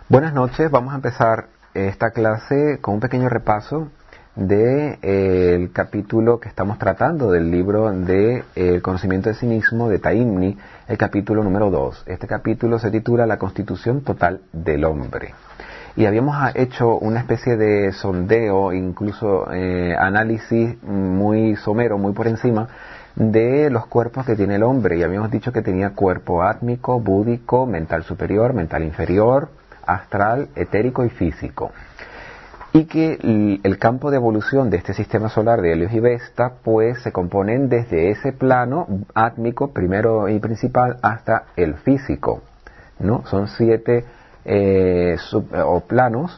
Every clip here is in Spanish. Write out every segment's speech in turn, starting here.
Buenas noches, vamos a empezar esta clase con un pequeño repaso del capítulo que estamos tratando del libro de El conocimiento de sí mismo de Taimni, el capítulo número 2. Este capítulo se titula La constitución total del hombre. Y habíamos hecho una especie de sondeo, incluso análisis muy somero, muy por encima, de los cuerpos que tiene el hombre. Y habíamos dicho que tenía cuerpo átmico, búdico, mental superior, mental inferior, astral, etérico y físico. Y que el campo de evolución de este sistema solar de Helios y Vesta pues se componen desde ese plano átmico, primero y principal, hasta el físico, ¿no? Son 7 planos,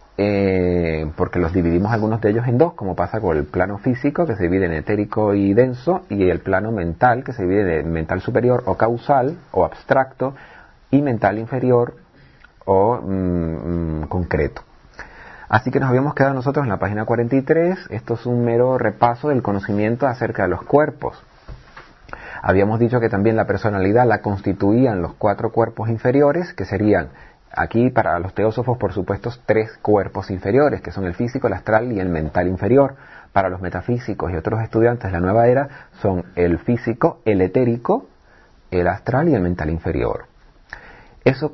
porque los dividimos algunos de ellos en 2, como pasa con el plano físico, que se divide en etérico y denso, y el plano mental, que se divide en mental superior o causal o abstracto, y mental inferior o concreto. Así que nos habíamos quedado nosotros en la página 43. Esto es un mero repaso del conocimiento acerca de los cuerpos. Habíamos dicho que también la personalidad la constituían los 4 cuerpos inferiores, que serían, aquí para los teósofos por supuesto, 3 cuerpos inferiores, que son el físico, el astral y el mental inferior. Para los metafísicos y otros estudiantes de la nueva era son el físico, el etérico, el astral y el mental inferior. Esos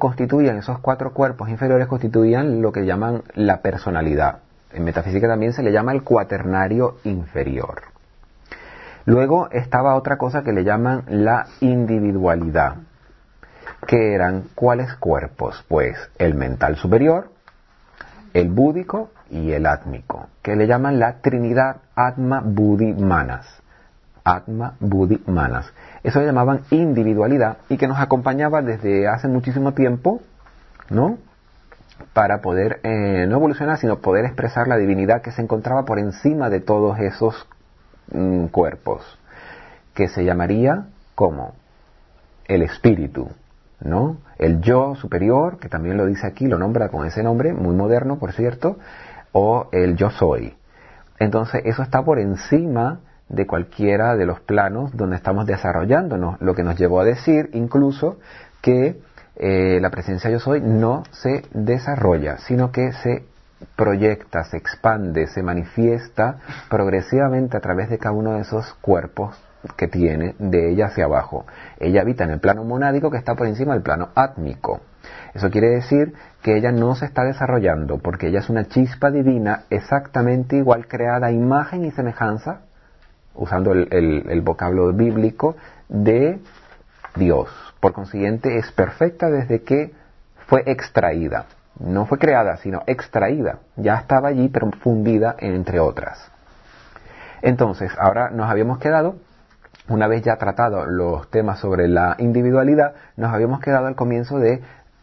4 cuerpos inferiores constituían lo que llaman la personalidad. En metafísica también se le llama el cuaternario inferior. Luego estaba otra cosa que le llaman la individualidad, que eran ¿cuáles cuerpos? Pues el mental superior, el búdico y el átmico, que le llaman la Trinidad Atma Buddhi Manas. Atma Buddhi Manas. Eso le llamaban individualidad y que nos acompañaba desde hace muchísimo tiempo, ¿no? Para poder no evolucionar, sino poder expresar la divinidad que se encontraba por encima de todos esos cuerpos, que se llamaría como el espíritu, ¿no? El yo superior, que también lo dice aquí, lo nombra con ese nombre, muy moderno por cierto, o el yo soy. Entonces eso está por encima de cualquiera de los planos donde estamos desarrollándonos, lo que nos llevó a decir incluso que la presencia yo soy no se desarrolla, sino que se proyecta, se expande, se manifiesta progresivamente a través de cada uno de esos cuerpos que tiene de ella hacia abajo. Ella habita en el plano monádico que está por encima del plano átmico. Eso quiere decir que ella no se está desarrollando porque ella es una chispa divina exactamente igual, creada a imagen y semejanza, usando el vocablo bíblico, de Dios. Por consiguiente es perfecta desde que fue extraída. No fue creada, sino extraída. Ya estaba allí, pero fundida entre otras. Entonces, ahora nos habíamos quedado, una vez ya tratado los temas sobre la individualidad, nos habíamos quedado al comienzo de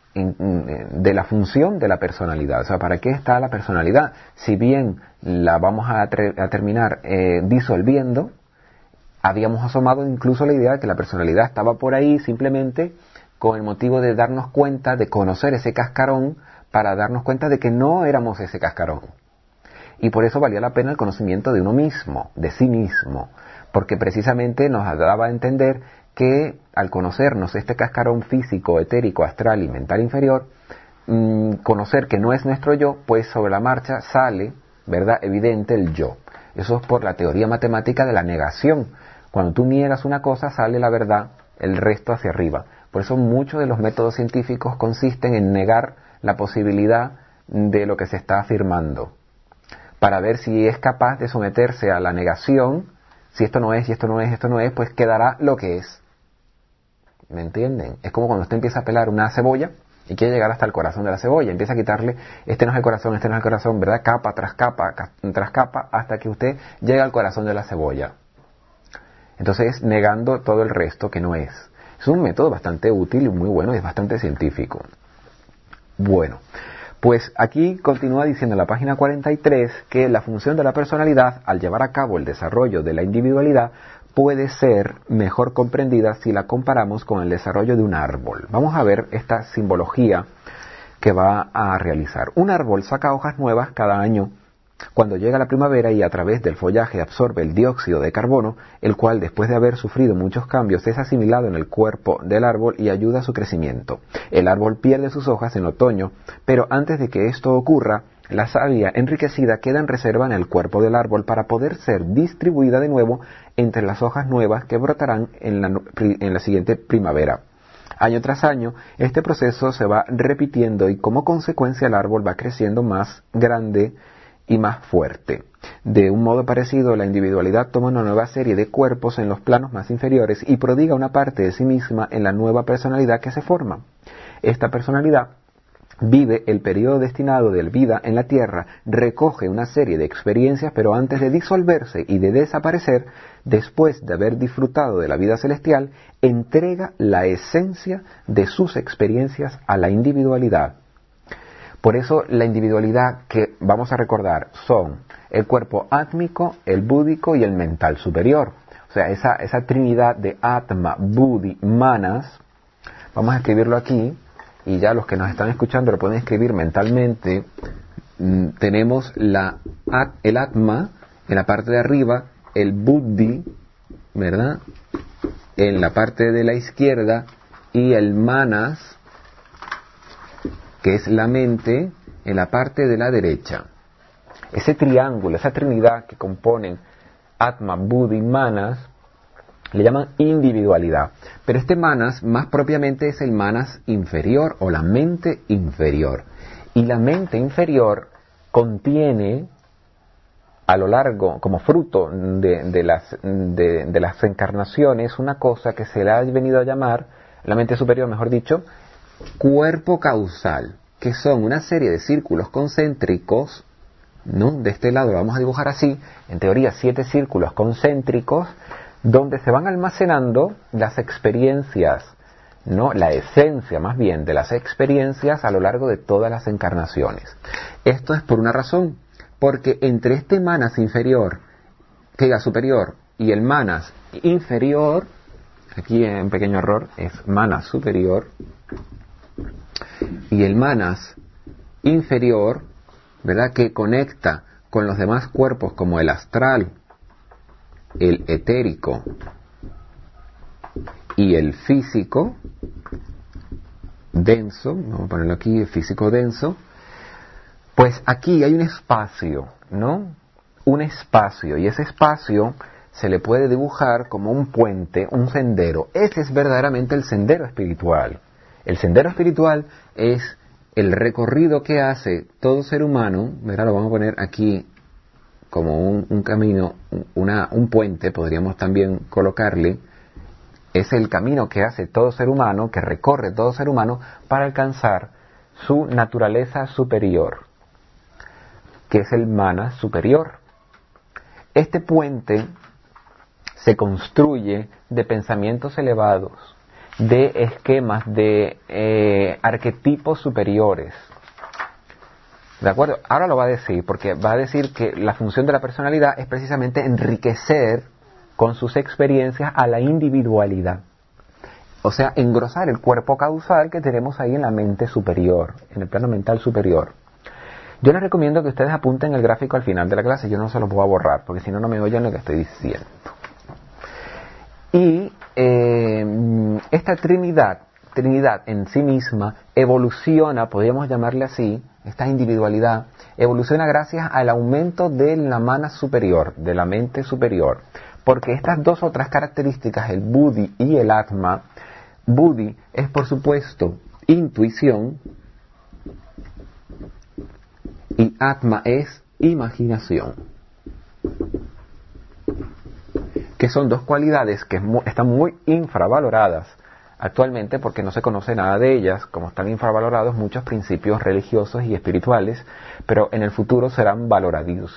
la función de la personalidad. O sea, ¿para qué está la personalidad? Si bien la vamos a terminar disolviendo, habíamos asomado incluso la idea de que la personalidad estaba por ahí simplemente con el motivo de darnos cuenta, de conocer ese cascarón, para darnos cuenta de que no éramos ese cascarón. Y por eso valía la pena el conocimiento de uno mismo, de sí mismo, porque precisamente nos daba a entender que al conocernos este cascarón físico, etérico, astral y mental inferior, conocer que no es nuestro yo, pues sobre la marcha sale, ¿verdad?, evidente el yo. Eso es por la teoría matemática de la negación. Cuando tú niegas una cosa, sale la verdad, el resto hacia arriba. Por eso muchos de los métodos científicos consisten en negar la posibilidad de lo que se está afirmando, para ver si es capaz de someterse a la negación. Si esto no es, y esto no es, esto no es, pues quedará lo que es. ¿Me entienden? Es como cuando usted empieza a pelar una cebolla y quiere llegar hasta el corazón de la cebolla. Empieza a quitarle, este no es el corazón, este no es el corazón, ¿verdad? Capa tras capa, tras capa, hasta que usted llega al corazón de la cebolla. Entonces, negando todo el resto que no es. Es un método bastante útil y muy bueno, y es bastante científico. Bueno, pues aquí continúa diciendo en la página 43 que la función de la personalidad, al llevar a cabo el desarrollo de la individualidad, puede ser mejor comprendida si la comparamos con el desarrollo de un árbol. Vamos a ver esta simbología que va a realizar. Un árbol saca hojas nuevas cada año Cuando llega la primavera y a través del follaje absorbe el dióxido de carbono, el cual después de haber sufrido muchos cambios es asimilado en el cuerpo del árbol y ayuda a su crecimiento. El árbol pierde sus hojas en otoño, pero antes de que esto ocurra, la savia enriquecida queda en reserva en el cuerpo del árbol para poder ser distribuida de nuevo entre las hojas nuevas que brotarán en la siguiente primavera. Año tras año, este proceso se va repitiendo y como consecuencia el árbol va creciendo más grande y más fuerte. De un modo parecido, la individualidad toma una nueva serie de cuerpos en los planos más inferiores y prodiga una parte de sí misma en la nueva personalidad que se forma. Esta personalidad vive el periodo destinado de vida en la tierra, recoge una serie de experiencias, pero antes de disolverse y de desaparecer, después de haber disfrutado de la vida celestial, entrega la esencia de sus experiencias a la individualidad. Por eso la individualidad que vamos a recordar son el cuerpo átmico, el búdico y el mental superior. O sea, esa trinidad de Atma, Buddhi, Manas, vamos a escribirlo aquí, y ya los que nos están escuchando lo pueden escribir mentalmente. Tenemos el Atma en la parte de arriba, el Buddhi, ¿verdad?, en la parte de la izquierda, y el Manas, que es la mente, en la parte de la derecha. Ese triángulo, esa trinidad que componen Atma, Buddhi, Manas, le llaman individualidad. Pero este Manas, más propiamente, es el Manas inferior o la mente inferior. Y la mente inferior contiene, a lo largo, como fruto de las encarnaciones, una cosa que se le ha venido a llamar, la mente superior, mejor dicho, cuerpo causal, que son una serie de círculos concéntricos, ¿no? De este lado lo vamos a dibujar así, en teoría 7 círculos concéntricos, donde se van almacenando las experiencias, ¿no?, la esencia más bien de las experiencias a lo largo de todas las encarnaciones. Esto es por una razón, porque entre este Manas superior y el Manas inferior, aquí un pequeño error, es Manas superior, y el Manas inferior, ¿verdad?, que conecta con los demás cuerpos como el astral, el etérico y el físico denso, vamos a ponerlo aquí, el físico denso, pues aquí hay un espacio, ¿no? Un espacio, y ese espacio se le puede dibujar como un puente, un sendero. Ese es verdaderamente el sendero espiritual. El sendero espiritual es el recorrido que hace todo ser humano, ¿verdad? Lo vamos a poner aquí como un camino, un puente, podríamos también colocarle. Es el camino que hace todo ser humano, que recorre todo ser humano para alcanzar su naturaleza superior, que es el Manas superior. Este puente se construye de pensamientos elevados, de esquemas, de arquetipos superiores. ¿De acuerdo? Ahora lo va a decir, porque va a decir que la función de la personalidad es precisamente enriquecer con sus experiencias a la individualidad. O sea, engrosar el cuerpo causal que tenemos ahí en la mente superior, en el plano mental superior. Yo les recomiendo que ustedes apunten el gráfico al final de la clase. Yo no se los voy a borrar, porque si no, no me oyen lo que estoy diciendo. Y esta Trinidad en sí misma evoluciona, podríamos llamarle así, esta individualidad, evoluciona gracias al aumento de la Manas superior, de la mente superior. Porque estas dos otras características, el Buddhi y el Atma, Buddhi es por supuesto intuición y Atma es imaginación, que son dos cualidades que están muy infravaloradas actualmente porque no se conoce nada de ellas, como están infravalorados muchos principios religiosos y espirituales, pero en el futuro serán valorados.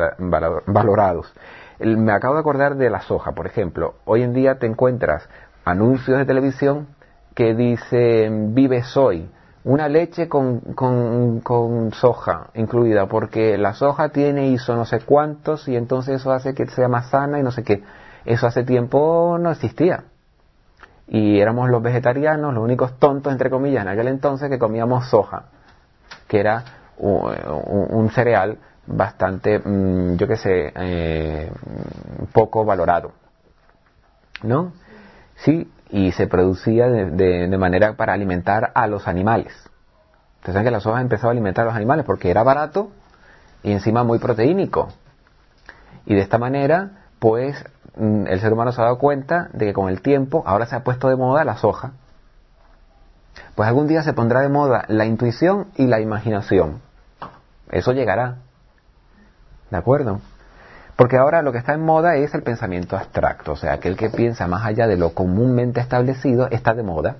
Me acabo de acordar de la soja, por ejemplo. Hoy en día te encuentras anuncios de televisión que dicen Vive Soy, una leche con soja incluida, porque la soja tiene ISO no sé cuántos y entonces eso hace que sea más sana y no sé qué. Eso hace tiempo no existía. Y éramos los vegetarianos, los únicos tontos, entre comillas, en aquel entonces que comíamos soja, que era un cereal bastante, yo qué sé, poco valorado, ¿no? Sí, y se producía de manera para alimentar a los animales. Ustedes saben que la soja empezó a alimentar a los animales porque era barato y encima muy proteínico. Y de esta manera, pues, el ser humano se ha dado cuenta de que con el tiempo ahora se ha puesto de moda la soja. Pues algún día se pondrá de moda la intuición y la imaginación. Eso llegará. ¿De acuerdo? Porque ahora lo que está en moda es el pensamiento abstracto. O sea, aquel que piensa más allá de lo comúnmente establecido está de moda.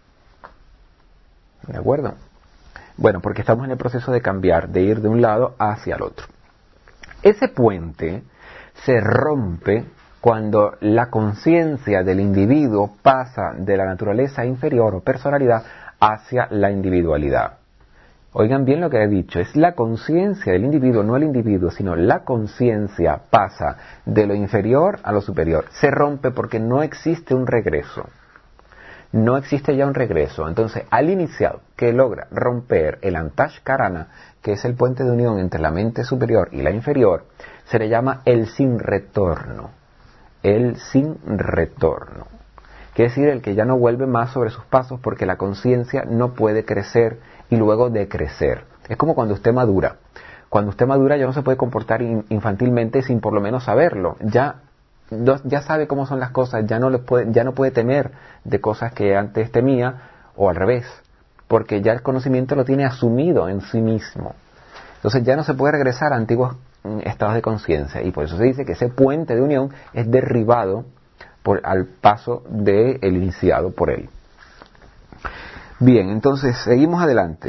¿De acuerdo? Bueno, porque estamos en el proceso de cambiar, de ir de un lado hacia el otro. Ese puente se rompe cuando la conciencia del individuo pasa de la naturaleza inferior o personalidad hacia la individualidad. Oigan bien lo que he dicho, es la conciencia del individuo, no el individuo, sino la conciencia pasa de lo inferior a lo superior. Se rompe porque no existe un regreso. No existe ya un regreso. Entonces, al iniciado que logra romper el Antashkarana, que es el puente de unión entre la mente superior y la inferior, se le llama el sin retorno. El sin retorno. Quiere decir el que ya no vuelve más sobre sus pasos porque la conciencia no puede crecer y luego decrecer. Es como cuando usted madura. Cuando usted madura ya no se puede comportar infantilmente sin por lo menos saberlo. Ya sabe cómo son las cosas, ya no puede temer de cosas que antes temía, o al revés, porque ya el conocimiento lo tiene asumido en sí mismo. Entonces ya no se puede regresar a antiguos estados de conciencia, y por eso se dice que ese puente de unión es derribado al paso del iniciado por él. Bien, entonces seguimos adelante.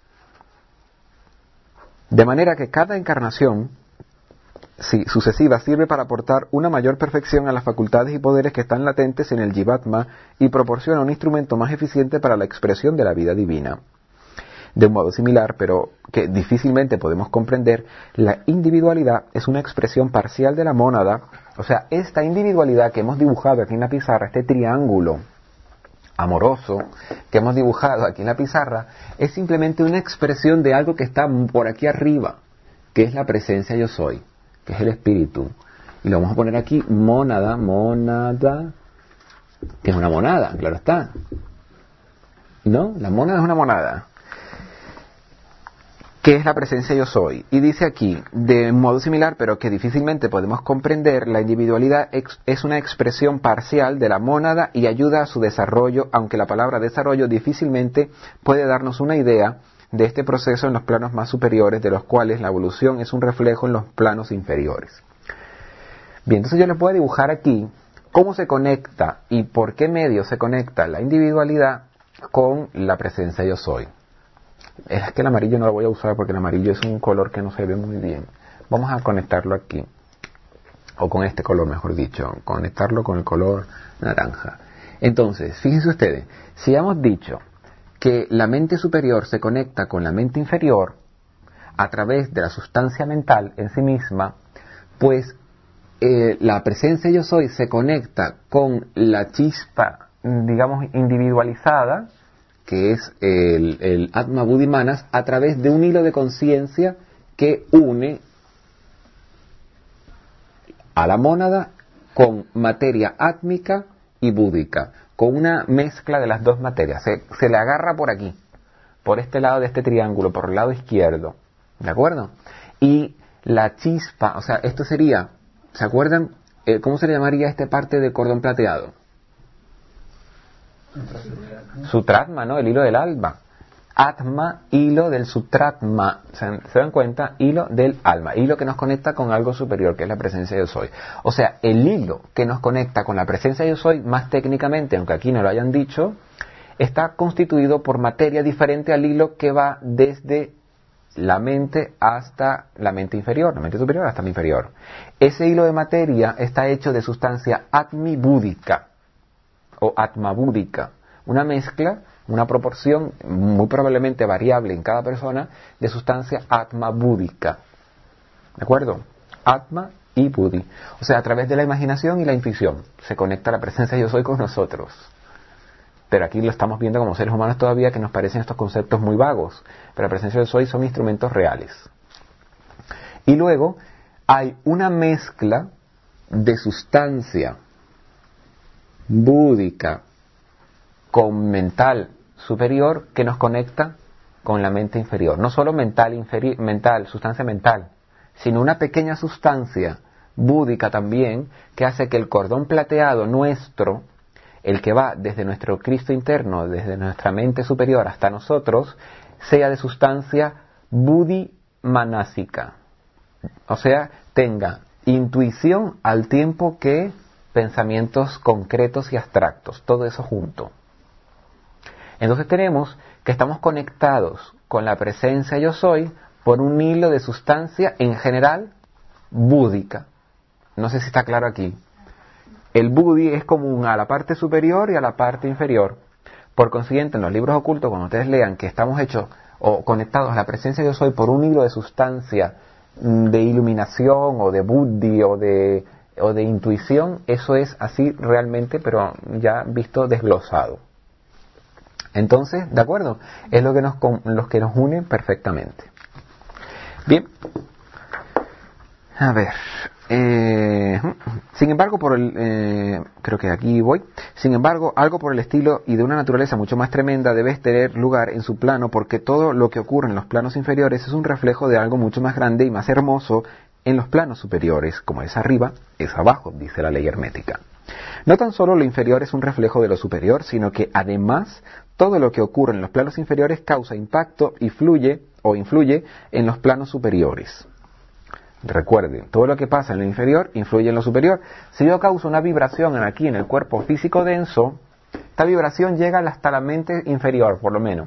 De manera que cada encarnación sucesiva sirve para aportar una mayor perfección a las facultades y poderes que están latentes en el Jivatma y proporciona un instrumento más eficiente para la expresión de la vida divina. De un modo similar, pero que difícilmente podemos comprender, la individualidad es una expresión parcial de la mónada. O sea, esta individualidad que hemos dibujado aquí en la pizarra, este triángulo amoroso que hemos dibujado aquí en la pizarra, es simplemente una expresión de algo que está por aquí arriba, que es la presencia yo soy, que es el espíritu. Y lo vamos a poner aquí, mónada, que es una monada, claro está. ¿No? La mónada es una monada. ¿Qué es la presencia yo soy? Y dice aquí, de modo similar, pero que difícilmente podemos comprender, la individualidad es una expresión parcial de la mónada y ayuda a su desarrollo, aunque la palabra desarrollo difícilmente puede darnos una idea de este proceso en los planos más superiores, de los cuales la evolución es un reflejo en los planos inferiores. Bien, entonces yo les puedo dibujar aquí cómo se conecta y por qué medio se conecta la individualidad con la presencia yo soy. Es que el amarillo no lo voy a usar porque el amarillo es un color que no se ve muy bien. Vamos a conectarlo aquí, o con este color mejor dicho, conectarlo con el color naranja. Entonces, fíjense ustedes, si hemos dicho que la mente superior se conecta con la mente inferior a través de la sustancia mental en sí misma, pues la presencia yo soy se conecta con la chispa, digamos, individualizada, que es el Atma Buddhi Manas, a través de un hilo de conciencia que une a la mónada con materia átmica y búdica, con una mezcla de las dos materias. Se le agarra por aquí, por este lado de este triángulo, por el lado izquierdo, ¿de acuerdo? Y la chispa, o sea, esto sería, ¿se acuerdan? ¿Cómo se le llamaría esta parte de cordón plateado? Sutratma, ¿no? El hilo del alma. Atma, hilo del Sutratma. ¿Se dan cuenta? Hilo del alma. Hilo que nos conecta con algo superior, que es la presencia yo soy. O sea, el hilo que nos conecta con la presencia yo soy, más técnicamente, aunque aquí no lo hayan dicho, está constituido por materia diferente al hilo que va desde la mente hasta la mente inferior, la mente superior hasta la inferior. Ese hilo de materia está hecho de sustancia atmi-búdica o atma-búdica, una mezcla, una proporción muy probablemente variable en cada persona de sustancia atma-búdica. ¿De acuerdo? Atma y buddhi. O sea, a través de la imaginación y la intuición se conecta la presencia yo soy con nosotros. Pero aquí lo estamos viendo como seres humanos todavía, que nos parecen estos conceptos muy vagos. Pero la presencia yo soy son instrumentos reales. Y luego hay una mezcla de sustancia búdica con mental superior que nos conecta con la mente inferior. No solo sustancia mental, sino una pequeña sustancia búdica también que hace que el cordón plateado nuestro, el que va desde nuestro Cristo interno, desde nuestra mente superior hasta nosotros, sea de sustancia budimanásica. O sea, tenga intuición al tiempo que pensamientos concretos y abstractos, todo eso junto. Entonces tenemos que estamos conectados con la presencia yo soy por un hilo de sustancia en general búdica. No sé si está claro aquí. El budi es común a la parte superior y a la parte inferior. Por consiguiente, en los libros ocultos, cuando ustedes lean que estamos hechos o conectados a la presencia yo soy por un hilo de sustancia de iluminación o de buddhi o de intuición, eso es así realmente, pero ya visto desglosado. Entonces, ¿de acuerdo? Es lo que nos une perfectamente. Bien. A ver. Sin embargo, creo que aquí voy. Sin embargo, algo por el estilo y de una naturaleza mucho más tremenda debe tener lugar en su plano, porque todo lo que ocurre en los planos inferiores es un reflejo de algo mucho más grande y más hermoso en los planos superiores. Como es arriba, es abajo, dice la ley hermética. No tan solo lo inferior es un reflejo de lo superior, sino que además todo lo que ocurre en los planos inferiores causa impacto y influye en los planos superiores. Recuerden, todo lo que pasa en lo inferior influye en lo superior. Si yo causo una vibración aquí en el cuerpo físico denso, esta vibración llega hasta la mente inferior, por lo menos.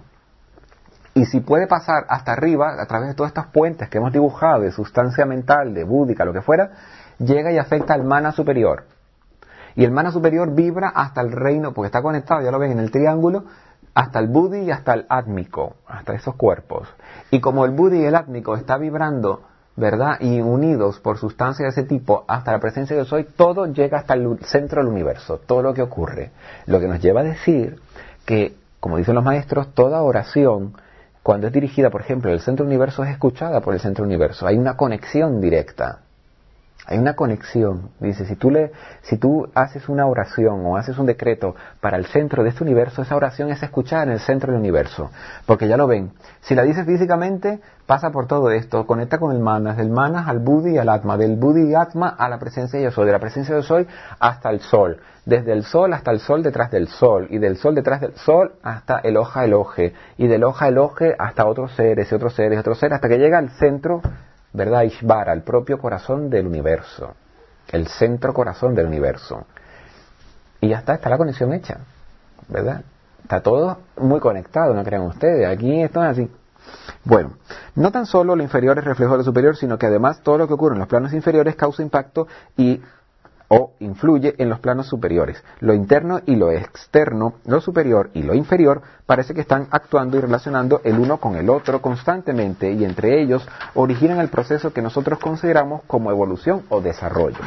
Y si puede pasar hasta arriba, a través de todos estos puentes que hemos dibujado, de sustancia mental, de búdica, lo que fuera, llega y afecta al mana superior. Y el mana superior vibra hasta el reino, porque está conectado, ya lo ven en el triángulo, hasta el buddhi y hasta el átmico, hasta esos cuerpos. Y como el buddhi y el átmico está vibrando, ¿verdad?, y unidos por sustancia de ese tipo hasta la presencia de yo soy, todo llega hasta el centro del universo, todo lo que ocurre. Lo que nos lleva a decir que, como dicen los maestros, toda oración, cuando es dirigida, por ejemplo, al centro del universo, es escuchada por el centro del universo. Hay una conexión directa. Hay una conexión. Dice, si tú haces una oración o haces un decreto para el centro de este universo, esa oración es escuchada en el centro del universo. Porque ya lo ven, si la dices físicamente, pasa por todo esto, conecta con el manas, del manas al buddhi y al atma, del buddhi y atma a la presencia de yo soy, de la presencia de yo soy hasta el sol, desde el sol hasta el sol detrás del sol, y del sol detrás del sol hasta el hoja eloje, y del hoja eloje hasta otros seres, y otros seres, y otros seres, hasta que llega al centro, ¿verdad? Ishvara, el propio corazón del universo, el centro corazón del universo. Y ya está la conexión hecha, ¿verdad? Está todo muy conectado, no crean ustedes, aquí esto es así. Bueno, no tan solo lo inferior es reflejo de lo superior, sino que además todo lo que ocurre en los planos inferiores causa impacto o influye en los planos superiores. Lo interno y lo externo, lo superior y lo inferior, parece que están actuando y relacionando el uno con el otro constantemente, y entre ellos originan el proceso que nosotros consideramos como evolución o desarrollo.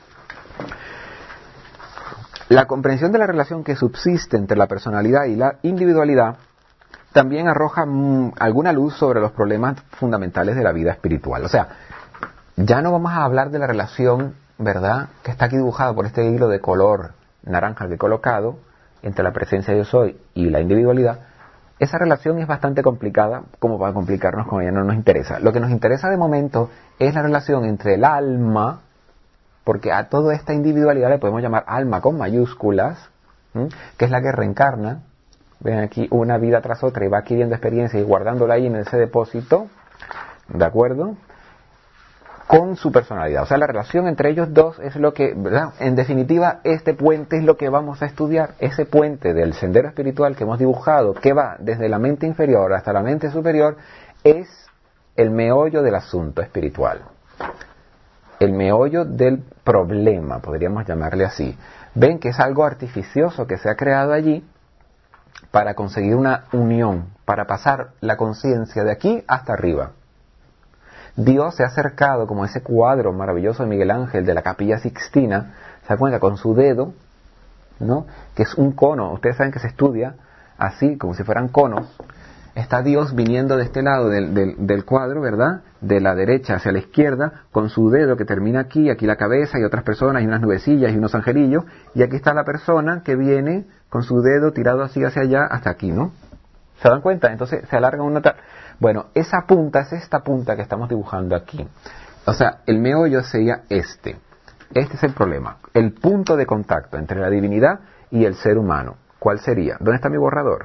La comprensión de la relación que subsiste entre la personalidad y la individualidad también arroja alguna luz sobre los problemas fundamentales de la vida espiritual. O sea, ya no vamos a hablar de la relación, ¿verdad?, que está aquí dibujada por este hilo de color naranja que he colocado entre la presencia de yo soy y la individualidad. Esa relación es bastante complicada, como para complicarnos con ella no nos interesa. Lo que nos interesa de momento es la relación entre el alma, porque a toda esta individualidad le podemos llamar alma con mayúsculas, que es la que reencarna, ven aquí, una vida tras otra y va adquiriendo experiencia y guardándola ahí en ese depósito, ¿de acuerdo?, con su personalidad. O sea, la relación entre ellos dos es lo que, ¿verdad?, en definitiva, este puente es lo que vamos a estudiar, ese puente del sendero espiritual que hemos dibujado, que va desde la mente inferior hasta la mente superior, es el meollo del asunto espiritual, el meollo del problema, podríamos llamarle así. Ven que es algo artificioso que se ha creado allí para conseguir una unión, para pasar la conciencia de aquí hasta arriba. Dios se ha acercado, como ese cuadro maravilloso de Miguel Ángel de la Capilla Sixtina, se da cuenta con su dedo, ¿no?, que es un cono. Ustedes saben que se estudia así, como si fueran conos, está Dios viniendo de este lado del cuadro, ¿verdad? De la derecha hacia la izquierda, con su dedo que termina aquí la cabeza y otras personas y unas nubecillas y unos angelillos, y aquí está la persona que viene con su dedo tirado así hacia allá hasta aquí, ¿no? ¿Se dan cuenta? Entonces se alarga una tal. Bueno, esa punta es esta punta que estamos dibujando aquí. O sea, el meollo sería este. Este es el problema. El punto de contacto entre la divinidad y el ser humano. ¿Cuál sería? ¿Dónde está mi borrador?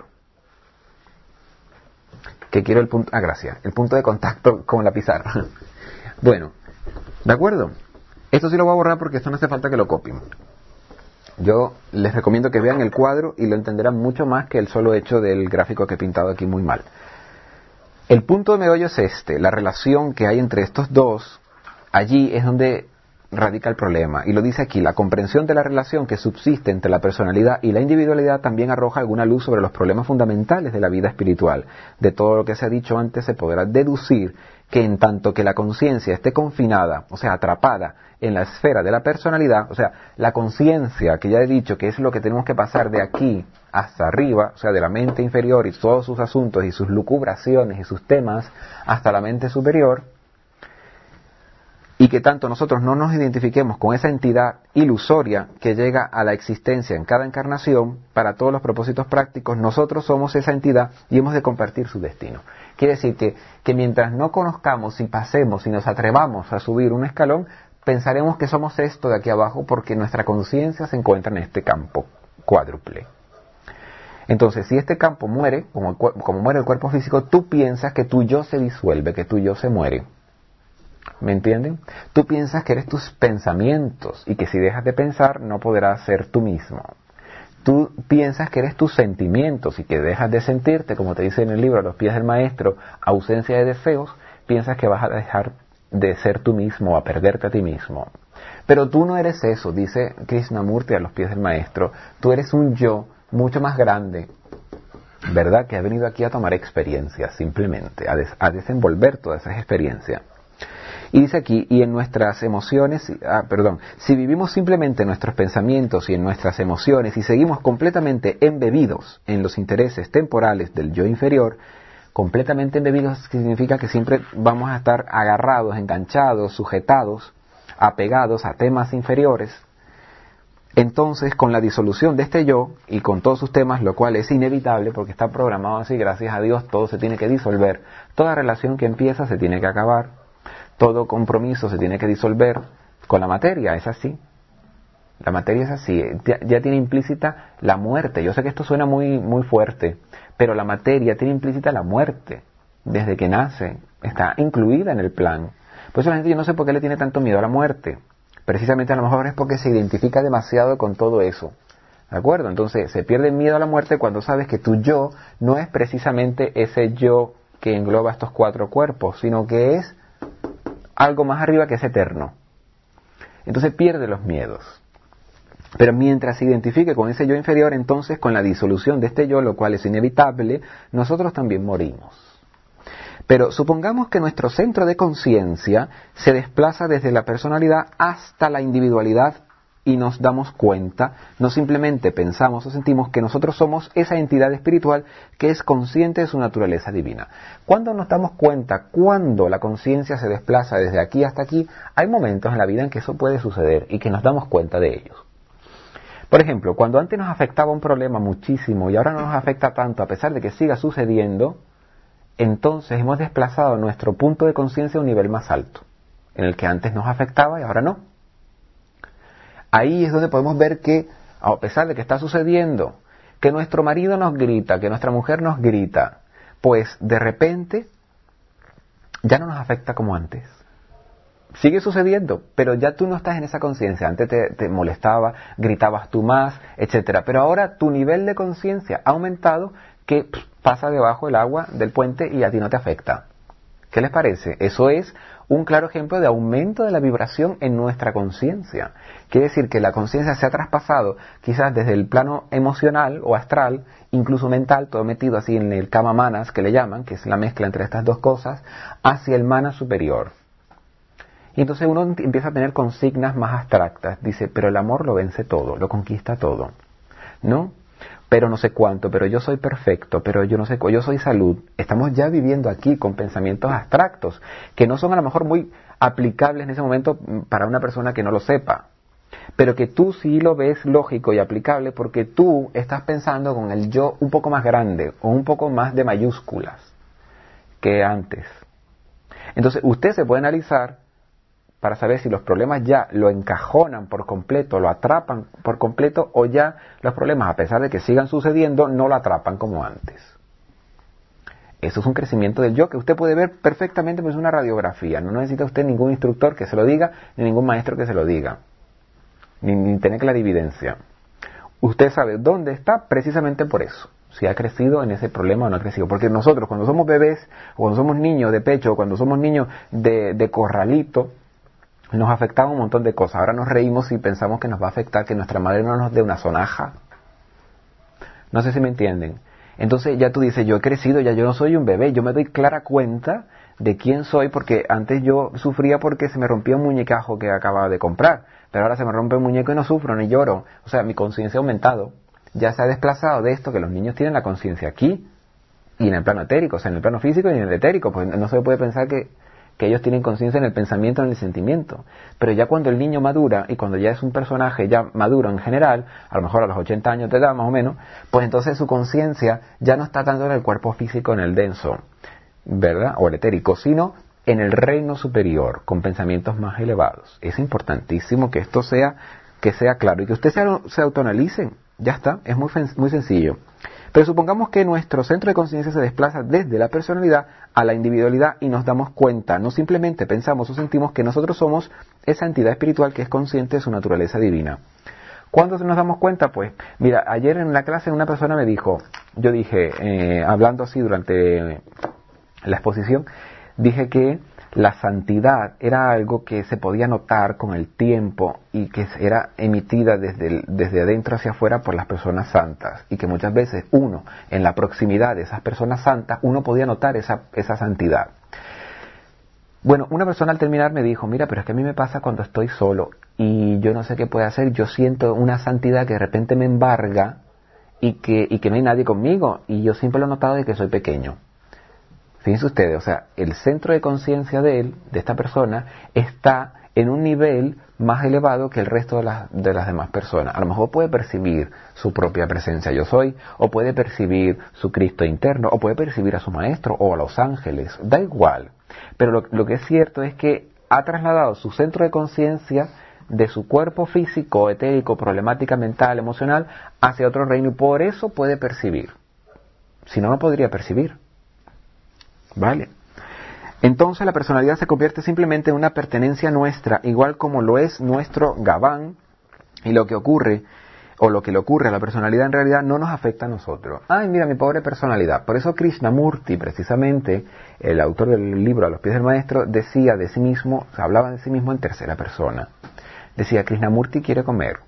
Que quiero el punto... gracias. El punto de contacto con la pizarra. Bueno, ¿de acuerdo? Esto sí lo voy a borrar porque esto no hace falta que lo copien. Yo les recomiendo que vean el cuadro y lo entenderán mucho más que el solo hecho del gráfico que he pintado aquí muy mal. El punto de meollo es este, la relación que hay entre estos dos. Allí es donde radica el problema. Y lo dice aquí, la comprensión de la relación que subsiste entre la personalidad y la individualidad también arroja alguna luz sobre los problemas fundamentales de la vida espiritual. De todo lo que se ha dicho antes se podrá deducir que en tanto que la conciencia esté confinada, o sea, atrapada en la esfera de la personalidad, o sea, la conciencia, que ya he dicho que es lo que tenemos que pasar de aquí hasta arriba, o sea, de la mente inferior y todos sus asuntos y sus lucubraciones y sus temas, hasta la mente superior, y que tanto nosotros no nos identifiquemos con esa entidad ilusoria que llega a la existencia en cada encarnación, para todos los propósitos prácticos, nosotros somos esa entidad y hemos de compartir su destino. Quiere decir que mientras no conozcamos y pasemos y nos atrevamos a subir un escalón, pensaremos que somos esto de aquí abajo porque nuestra conciencia se encuentra en este campo cuádruple. Entonces, si este campo muere, como muere el cuerpo físico, tú piensas que tu yo se disuelve, que tu yo se muere. ¿Me entienden? Tú piensas que eres tus pensamientos y que si dejas de pensar no podrás ser tú mismo. Tú piensas que eres tus sentimientos y que dejas de sentirte, como te dice en el libro A los pies del maestro, ausencia de deseos, piensas que vas a dejar de ser tú mismo, a perderte a ti mismo. Pero tú no eres eso, dice Krishnamurti a los pies del maestro. Tú eres un yo mucho más grande, ¿verdad? Que ha venido aquí a tomar experiencias, simplemente, a desenvolver todas esas experiencias. Y dice aquí, y en nuestras emociones, si vivimos simplemente en nuestros pensamientos y en nuestras emociones y seguimos completamente embebidos en los intereses temporales del yo inferior, completamente embebidos significa que siempre vamos a estar agarrados, enganchados, sujetados, apegados a temas inferiores. Entonces, con la disolución de este yo y con todos sus temas, lo cual es inevitable porque está programado así, gracias a Dios, todo se tiene que disolver. Toda relación que empieza se tiene que acabar. Todo compromiso se tiene que disolver. Con la materia es así. La materia es así. Ya tiene implícita la muerte. Yo sé que esto suena muy, muy fuerte, pero la materia tiene implícita la muerte. Desde que nace. Está incluida en el plan. Por eso la gente, yo no sé por qué le tiene tanto miedo a la muerte. Precisamente a lo mejor es porque se identifica demasiado con todo eso. ¿De acuerdo? Entonces se pierde el miedo a la muerte cuando sabes que tu yo no es precisamente ese yo que engloba estos cuatro cuerpos, sino que es algo más arriba que es eterno. Entonces pierde los miedos. Pero mientras se identifique con ese yo inferior, entonces con la disolución de este yo, lo cual es inevitable, nosotros también morimos. Pero supongamos que nuestro centro de conciencia se desplaza desde la personalidad hasta la individualidad y nos damos cuenta, no simplemente pensamos o sentimos que nosotros somos esa entidad espiritual que es consciente de su naturaleza divina. Cuando nos damos cuenta, cuando la conciencia se desplaza desde aquí hasta aquí, hay momentos en la vida en que eso puede suceder y que nos damos cuenta de ellos. Por ejemplo, cuando antes nos afectaba un problema muchísimo y ahora no nos afecta tanto a pesar de que siga sucediendo, entonces hemos desplazado nuestro punto de conciencia a un nivel más alto, en el que antes nos afectaba y ahora no. Ahí es donde podemos ver que, a pesar de que está sucediendo, que nuestro marido nos grita, que nuestra mujer nos grita, pues de repente ya no nos afecta como antes. Sigue sucediendo, pero ya tú no estás en esa conciencia. Antes te molestaba, gritabas tú más, etcétera. Pero ahora tu nivel de conciencia ha aumentado que pasa debajo del agua del puente y a ti no te afecta. ¿Qué les parece? Eso es un claro ejemplo de aumento de la vibración en nuestra conciencia. Quiere decir que la conciencia se ha traspasado quizás desde el plano emocional o astral, incluso mental, todo metido así en el kama manas que le llaman, que es la mezcla entre estas dos cosas, hacia el mana superior. Y entonces uno empieza a tener consignas más abstractas. Dice, pero el amor lo vence todo, lo conquista todo. ¿No? pero no sé cuánto, pero yo soy perfecto, pero yo no sé, yo soy salud. Estamos ya viviendo aquí con pensamientos abstractos, que no son a lo mejor muy aplicables en ese momento para una persona que no lo sepa, pero que tú sí lo ves lógico y aplicable porque tú estás pensando con el yo un poco más grande o un poco más de mayúsculas que antes. Entonces usted se puede analizar para saber si los problemas ya lo encajonan por completo, lo atrapan por completo, o ya los problemas, a pesar de que sigan sucediendo, no lo atrapan como antes. Eso es un crecimiento del yo que usted puede ver perfectamente, pues es una radiografía. No necesita usted ningún instructor que se lo diga, ni ningún maestro que se lo diga, ni tener clarividencia. Usted sabe dónde está precisamente por eso, si ha crecido en ese problema o no ha crecido. Porque nosotros, cuando somos bebés, o cuando somos niños de pecho, o cuando somos niños de corralito, nos afectaba un montón de cosas. Ahora nos reímos y pensamos que nos va a afectar que nuestra madre no nos dé una sonaja. No sé si me entienden. Entonces ya tú dices, yo he crecido, ya yo no soy un bebé, yo me doy clara cuenta de quién soy, porque antes yo sufría porque se me rompía un muñecajo que acababa de comprar, pero ahora se me rompe un muñeco y no sufro ni lloro. O sea, mi conciencia ha aumentado, ya se ha desplazado de esto, que los niños tienen la conciencia aquí y en el plano etérico, o sea, en el plano físico y en el etérico, pues no se puede pensar que ellos tienen conciencia en el pensamiento, en el sentimiento. Pero ya cuando el niño madura, y cuando ya es un personaje ya maduro en general, a lo mejor a los 80 años de edad más o menos, pues entonces su conciencia ya no está tanto en el cuerpo físico, en el denso, ¿verdad? O el etérico, sino en el reino superior, con pensamientos más elevados. Es importantísimo que esto sea claro, y que usted se autoanalice. Ya está, es muy sencillo. Pero supongamos que nuestro centro de conciencia se desplaza desde la personalidad a la individualidad y nos damos cuenta, no simplemente pensamos o sentimos que nosotros somos esa entidad espiritual que es consciente de su naturaleza divina. ¿Cuándo nos damos cuenta? Pues, mira, ayer en la clase una persona me dijo, yo dije, hablando así durante la exposición, dije que la santidad era algo que se podía notar con el tiempo y que era emitida desde adentro hacia afuera por las personas santas, y que muchas veces uno, en la proximidad de esas personas santas, uno podía notar esa santidad. Bueno, una persona al terminar me dijo, mira, pero es que a mí me pasa cuando estoy solo y yo no sé qué puede hacer, yo siento una santidad que de repente me embarga y que no hay nadie conmigo, y yo siempre lo he notado de que soy pequeño. Fíjense ustedes, o sea, el centro de conciencia de esta persona, está en un nivel más elevado que el resto de las demás personas. A lo mejor puede percibir su propia presencia yo soy, o puede percibir su Cristo interno, o puede percibir a su maestro, o a los ángeles, da igual. Pero lo que es cierto es que ha trasladado su centro de conciencia de su cuerpo físico, etérico, problemática mental, emocional, hacia otro reino, y por eso puede percibir. Si no, no podría percibir. ¿Vale? Entonces la personalidad se convierte simplemente en una pertenencia nuestra, igual como lo es nuestro gabán, y lo que ocurre, o lo que le ocurre a la personalidad en realidad no nos afecta a nosotros. Ay, mira mi pobre personalidad. Por eso Krishnamurti, precisamente, el autor del libro A los pies del maestro, decía de sí mismo, hablaba de sí mismo en tercera persona. Decía, Krishnamurti quiere comer,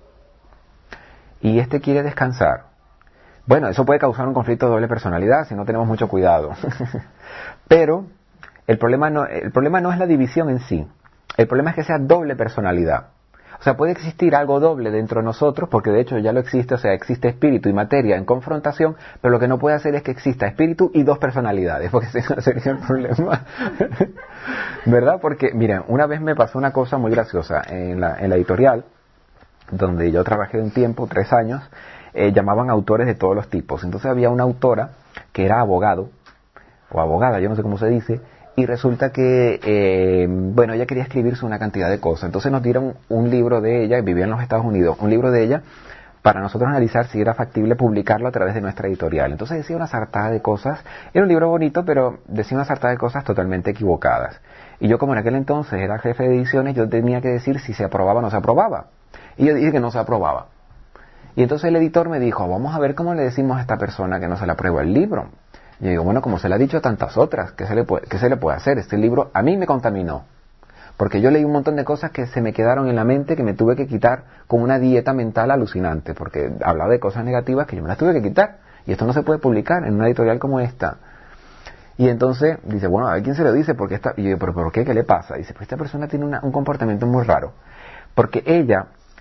y este quiere descansar. Bueno, eso puede causar un conflicto de doble personalidad si no tenemos mucho cuidado. Pero el problema no es la división en sí. El problema es que sea doble personalidad. O sea, puede existir algo doble dentro de nosotros, porque de hecho ya lo existe, o sea, existe espíritu y materia en confrontación, pero lo que no puede hacer es que exista espíritu y dos personalidades, porque ese no sería el problema. ¿Verdad? Porque, miren, una vez me pasó una cosa muy graciosa en la editorial, donde yo trabajé un tiempo, 3 años, llamaban autores de todos los tipos. Entonces había una autora que era abogado, o abogada, yo no sé cómo se dice, y resulta que, bueno, ella quería escribirse una cantidad de cosas. Entonces nos dieron un libro de ella, vivía en los Estados Unidos, un libro de ella, para nosotros analizar si era factible publicarlo a través de nuestra editorial. Entonces decía una sartada de cosas, era un libro bonito, pero decía una sartada de cosas totalmente equivocadas. Y yo, como en aquel entonces era jefe de ediciones, yo tenía que decir si se aprobaba o no se aprobaba. Y yo dije que no se aprobaba. Y entonces el editor me dijo, vamos a ver cómo le decimos a esta persona que no se le aprueba el libro. Y yo digo, bueno, como se le ha dicho a tantas otras, ¿qué se le puede hacer? Este libro a mí me contaminó. Porque yo leí un montón de cosas que se me quedaron en la mente, que me tuve que quitar con una dieta mental alucinante, porque hablaba de cosas negativas que yo me las tuve que quitar. Y esto no se puede publicar en una editorial como esta. Y entonces dice, bueno, a ver quién se lo dice, porque esta... Y yo digo, ¿pero por qué? ¿Qué le pasa? Y dice, pues esta persona tiene un comportamiento muy raro. Porque ella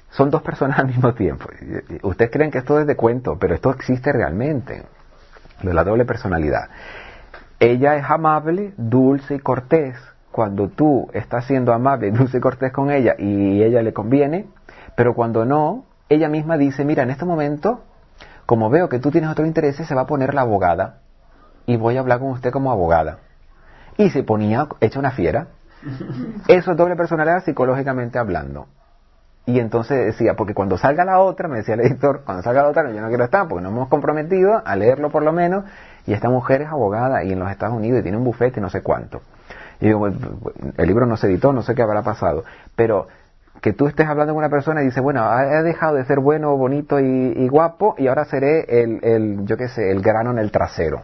son dos personas al mismo tiempo. Ustedes creen que esto es de cuento, pero esto existe realmente, lo de la doble personalidad. Ella es amable, dulce y cortés. Cuando tú estás siendo amable, dulce y cortés con ella y ella le conviene, pero cuando no, ella misma dice, mira, en este momento, como veo que tú tienes otro interés, se va a poner la abogada y voy a hablar con usted como abogada. Y se ponía hecha una fiera. Eso es doble personalidad psicológicamente hablando. Y entonces decía, porque cuando salga la otra, me decía el editor, cuando salga la otra, yo no quiero estar, porque nos hemos comprometido a leerlo por lo menos, y esta mujer es abogada y en los Estados Unidos y tiene un bufete y no sé cuánto. Y digo, el libro no se editó, no sé qué habrá pasado, pero que tú estés hablando con una persona y dices, bueno, he dejado de ser bueno, bonito y guapo, y ahora seré yo qué sé, el grano en el trasero.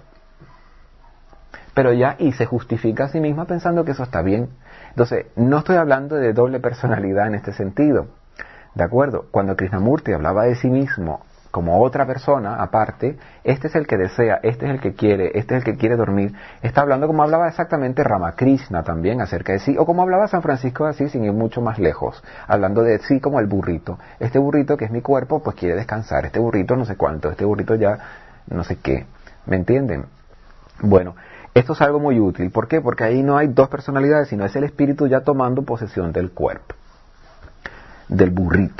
Pero ya, y se justifica a sí misma pensando que eso está bien. Entonces, no estoy hablando de doble personalidad en este sentido, ¿de acuerdo? Cuando Krishnamurti hablaba de sí mismo como otra persona aparte, este es el que desea, este es el que quiere, este es el que quiere dormir. Está hablando como hablaba exactamente Ramakrishna también acerca de sí, o como hablaba San Francisco de Asís sin ir mucho más lejos, hablando de sí como el burrito. Este burrito que es mi cuerpo, pues quiere descansar. Este burrito no sé cuánto, este burrito ya no sé qué. ¿Me entienden? Bueno, esto es algo muy útil. ¿Por qué? Porque ahí no hay dos personalidades, sino es el espíritu ya tomando posesión del cuerpo, del burrito.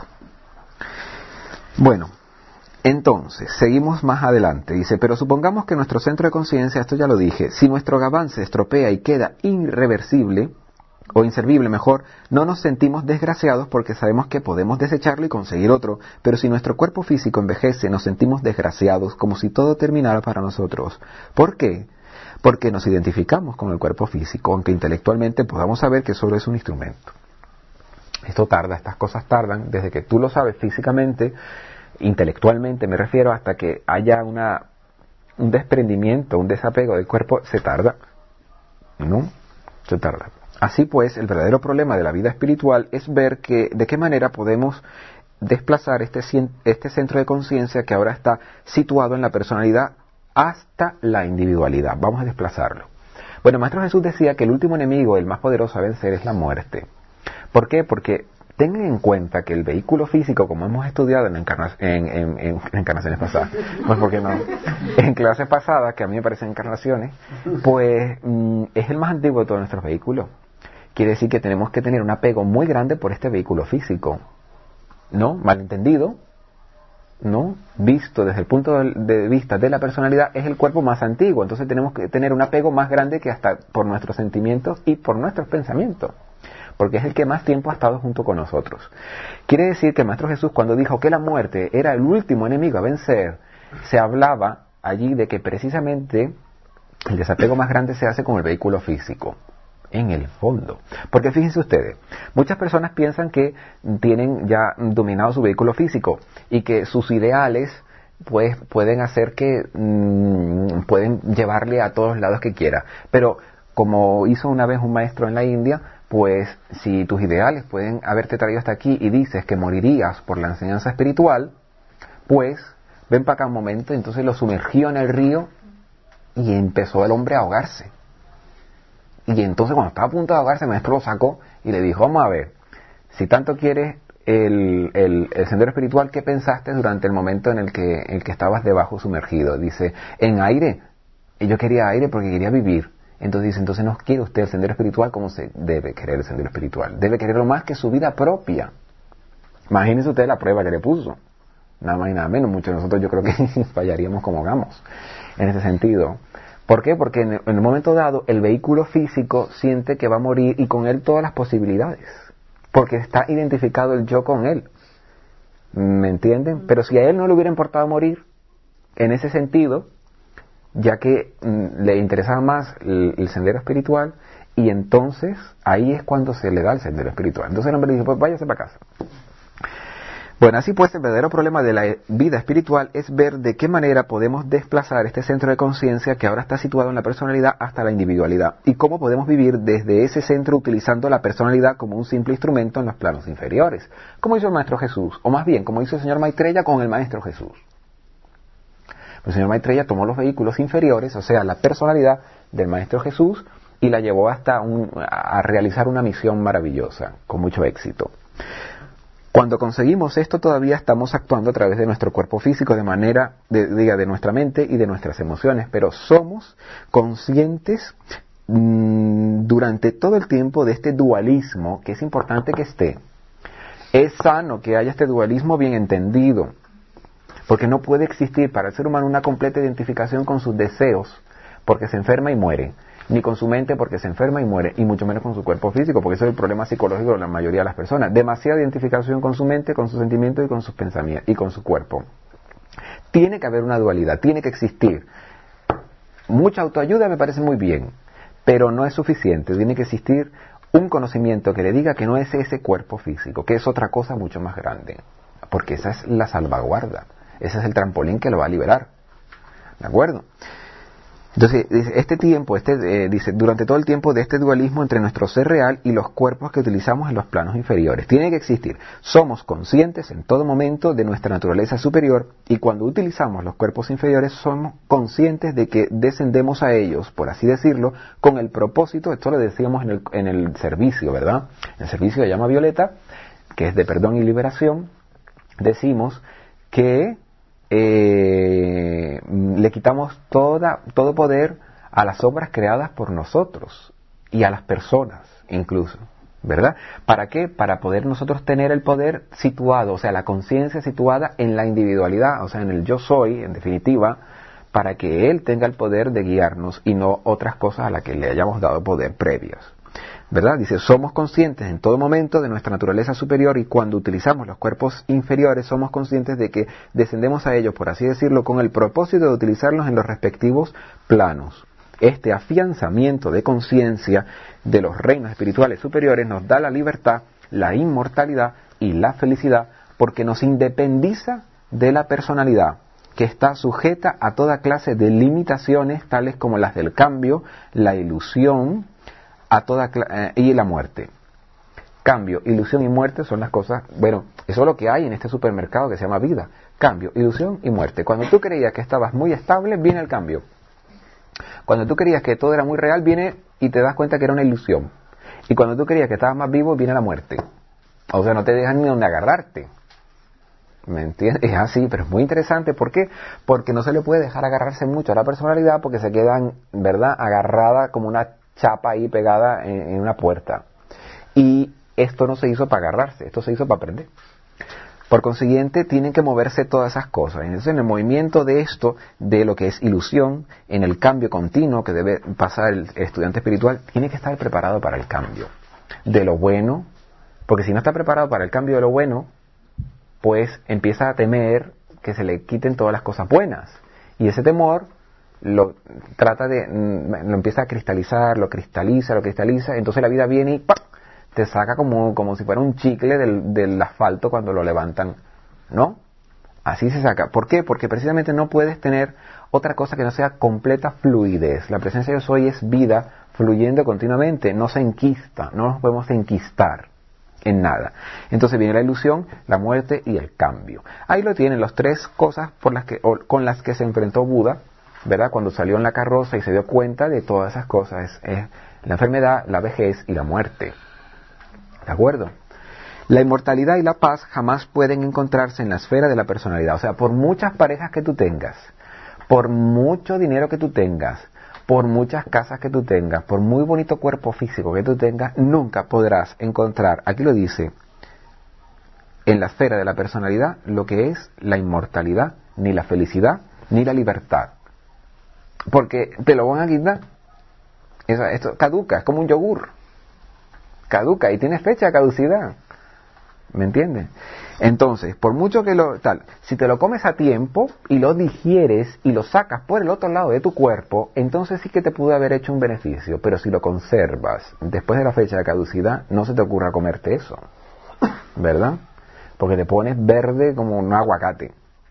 Bueno, entonces, seguimos más adelante. Dice, pero supongamos que nuestro centro de conciencia, esto ya lo dije, si nuestro gabán se estropea y queda irreversible, o inservible mejor, no nos sentimos desgraciados porque sabemos que podemos desecharlo y conseguir otro, pero si nuestro cuerpo físico envejece, nos sentimos desgraciados como si todo terminara para nosotros. ¿Por qué? Porque nos identificamos con el cuerpo físico, aunque intelectualmente podamos saber que solo es un instrumento. Esto tarda, estas cosas tardan, desde que tú lo sabes físicamente, intelectualmente me refiero, hasta que haya un desprendimiento, un desapego del cuerpo, se tarda, ¿no? Se tarda. Así pues, el verdadero problema de la vida espiritual es ver de qué manera podemos desplazar este centro de conciencia que ahora está situado en la personalidad hasta la individualidad. Vamos a desplazarlo. Bueno, el Maestro Jesús decía que el último enemigo, el más poderoso a vencer, es la muerte. ¿Por qué? Porque tengan en cuenta que el vehículo físico, como hemos estudiado en encarnaciones pasadas, pues porque no, en clases pasadas, que a mí me parecen encarnaciones, pues es el más antiguo de todos nuestros vehículos. Quiere decir que tenemos que tener un apego muy grande por este vehículo físico, ¿no? Malentendido, ¿no? Visto desde el punto de vista de la personalidad, es el cuerpo más antiguo, entonces tenemos que tener un apego más grande que hasta por nuestros sentimientos y por nuestros pensamientos, porque es el que más tiempo ha estado junto con nosotros. Quiere decir que el Maestro Jesús, cuando dijo que la muerte era el último enemigo a vencer, se hablaba allí de que precisamente el desapego más grande se hace con el vehículo físico, en el fondo. Porque fíjense ustedes, muchas personas piensan que tienen ya dominado su vehículo físico y que sus ideales pues pueden hacer que pueden llevarle a todos lados que quiera. Pero como hizo una vez un maestro en la India, pues si tus ideales pueden haberte traído hasta aquí y dices que morirías por la enseñanza espiritual, pues ven para acá un momento. Entonces lo sumergió en el río y empezó el hombre a ahogarse. Y entonces cuando estaba a punto de ahogarse, el maestro lo sacó y le dijo, vamos a ver, si tanto quieres el sendero espiritual, ¿qué pensaste durante el momento en el que estabas debajo sumergido? Dice, en aire. Y yo quería aire porque quería vivir. Entonces dice, entonces no quiere usted el sendero espiritual como se debe querer el sendero espiritual. Debe quererlo más que su vida propia. Imagínese usted la prueba que le puso. Nada más y nada menos. Muchos de nosotros yo creo que fallaríamos como hagamos en ese sentido. ¿Por qué? Porque en un momento dado el vehículo físico siente que va a morir y con él todas las posibilidades. Porque está identificado el yo con él. ¿Me entienden? Pero si a él no le hubiera importado morir, en ese sentido, ya que le interesaba más el sendero espiritual, y entonces ahí es cuando se le da el sendero espiritual. Entonces el hombre dice, pues váyase para casa. Bueno, así pues el verdadero problema de la vida espiritual es ver de qué manera podemos desplazar este centro de conciencia que ahora está situado en la personalidad hasta la individualidad, y cómo podemos vivir desde ese centro utilizando la personalidad como un simple instrumento en los planos inferiores, como hizo el Maestro Jesús, o más bien como hizo el señor Maitreya con el Maestro Jesús. El señor Maitreya tomó los vehículos inferiores, o sea, la personalidad del Maestro Jesús, y la llevó hasta a realizar una misión maravillosa, con mucho éxito. Cuando conseguimos esto, todavía estamos actuando a través de nuestro cuerpo físico, de nuestra mente y de nuestras emociones, pero somos conscientes durante todo el tiempo de este dualismo, que es importante que esté. Es sano que haya este dualismo bien entendido, porque no puede existir para el ser humano una completa identificación con sus deseos, porque se enferma y muere, ni con su mente porque se enferma y muere, y mucho menos con su cuerpo físico, porque eso es el problema psicológico de la mayoría de las personas. Demasiada identificación con su mente, con sus sentimientos y con sus pensamientos y con su cuerpo. Tiene que haber una dualidad, tiene que existir. Mucha autoayuda me parece muy bien, pero no es suficiente. Tiene que existir un conocimiento que le diga que no es ese cuerpo físico, que es otra cosa mucho más grande, porque esa es la salvaguarda, ese es el trampolín que lo va a liberar. ¿De acuerdo? Entonces, dice, durante todo el tiempo de este dualismo entre nuestro ser real y los cuerpos que utilizamos en los planos inferiores, tiene que existir. Somos conscientes en todo momento de nuestra naturaleza superior, y cuando utilizamos los cuerpos inferiores somos conscientes de que descendemos a ellos, por así decirlo, con el propósito, esto lo decíamos en el servicio, ¿verdad? En el servicio de llama violeta, que es de perdón y liberación, decimos que le quitamos todo poder a las obras creadas por nosotros y a las personas incluso, ¿verdad? ¿Para qué? Para poder nosotros tener el poder situado, o sea, la conciencia situada en la individualidad, o sea, en el yo soy, en definitiva, para que Él tenga el poder de guiarnos y no otras cosas a las que le hayamos dado poder previas. ¿Verdad? Dice, somos conscientes en todo momento de nuestra naturaleza superior, y cuando utilizamos los cuerpos inferiores somos conscientes de que descendemos a ellos, por así decirlo, con el propósito de utilizarlos en los respectivos planos. Este afianzamiento de conciencia de los reinos espirituales superiores nos da la libertad, la inmortalidad y la felicidad, porque nos independiza de la personalidad, que está sujeta a toda clase de limitaciones, tales como las del cambio, la ilusión, y la muerte. Cambio, ilusión y muerte son las cosas, bueno, eso es lo que hay en este supermercado que se llama vida. Cambio, ilusión y muerte. Cuando tú creías que estabas muy estable, viene el cambio. Cuando tú creías que todo era muy real, viene y te das cuenta que era una ilusión. Y cuando tú creías que estabas más vivo, viene la muerte. O sea, no te dejan ni donde agarrarte. ¿Me entiendes? Es así, pero es muy interesante. ¿Por qué? Porque no se le puede dejar agarrarse mucho a la personalidad, porque se quedan, ¿verdad?, agarrada como una chapa ahí pegada en una puerta. Y esto no se hizo para agarrarse, esto se hizo para aprender. Por consiguiente, tienen que moverse todas esas cosas. Entonces, en el movimiento de esto, de lo que es ilusión, en el cambio continuo que debe pasar el estudiante espiritual, tiene que estar preparado para el cambio de lo bueno, porque si no está preparado para el cambio de lo bueno, pues empieza a temer que se le quiten todas las cosas buenas. Y ese temor lo empieza a cristalizar, lo cristaliza, entonces la vida viene y ¡pam!, te saca como si fuera un chicle del asfalto cuando lo levantan, ¿no? Así se saca. ¿Por qué? Porque precisamente no puedes tener otra cosa que no sea completa fluidez. La presencia de Yo Soy es vida fluyendo continuamente, no se enquista, no nos podemos enquistar en nada. Entonces viene la ilusión, la muerte y el cambio. Ahí lo tienen las tres cosas con las que se enfrentó Buda, ¿verdad? Cuando salió en la carroza y se dio cuenta de todas esas cosas, es la enfermedad, la vejez y la muerte. ¿De acuerdo? La inmortalidad y la paz jamás pueden encontrarse en la esfera de la personalidad. O sea, por muchas parejas que tú tengas, por mucho dinero que tú tengas, por muchas casas que tú tengas, por muy bonito cuerpo físico que tú tengas, nunca podrás encontrar, aquí lo dice, en la esfera de la personalidad, lo que es la inmortalidad, ni la felicidad, ni la libertad. Porque te lo van a quitar. Esto caduca, es como un yogur. Caduca y tiene fecha de caducidad. ¿Me entiendes? Entonces, por mucho que si te lo comes a tiempo y lo digieres y lo sacas por el otro lado de tu cuerpo, entonces sí que te pudo haber hecho un beneficio. Pero si lo conservas después de la fecha de caducidad, no se te ocurra comerte eso, ¿verdad? Porque te pones verde como un aguacate.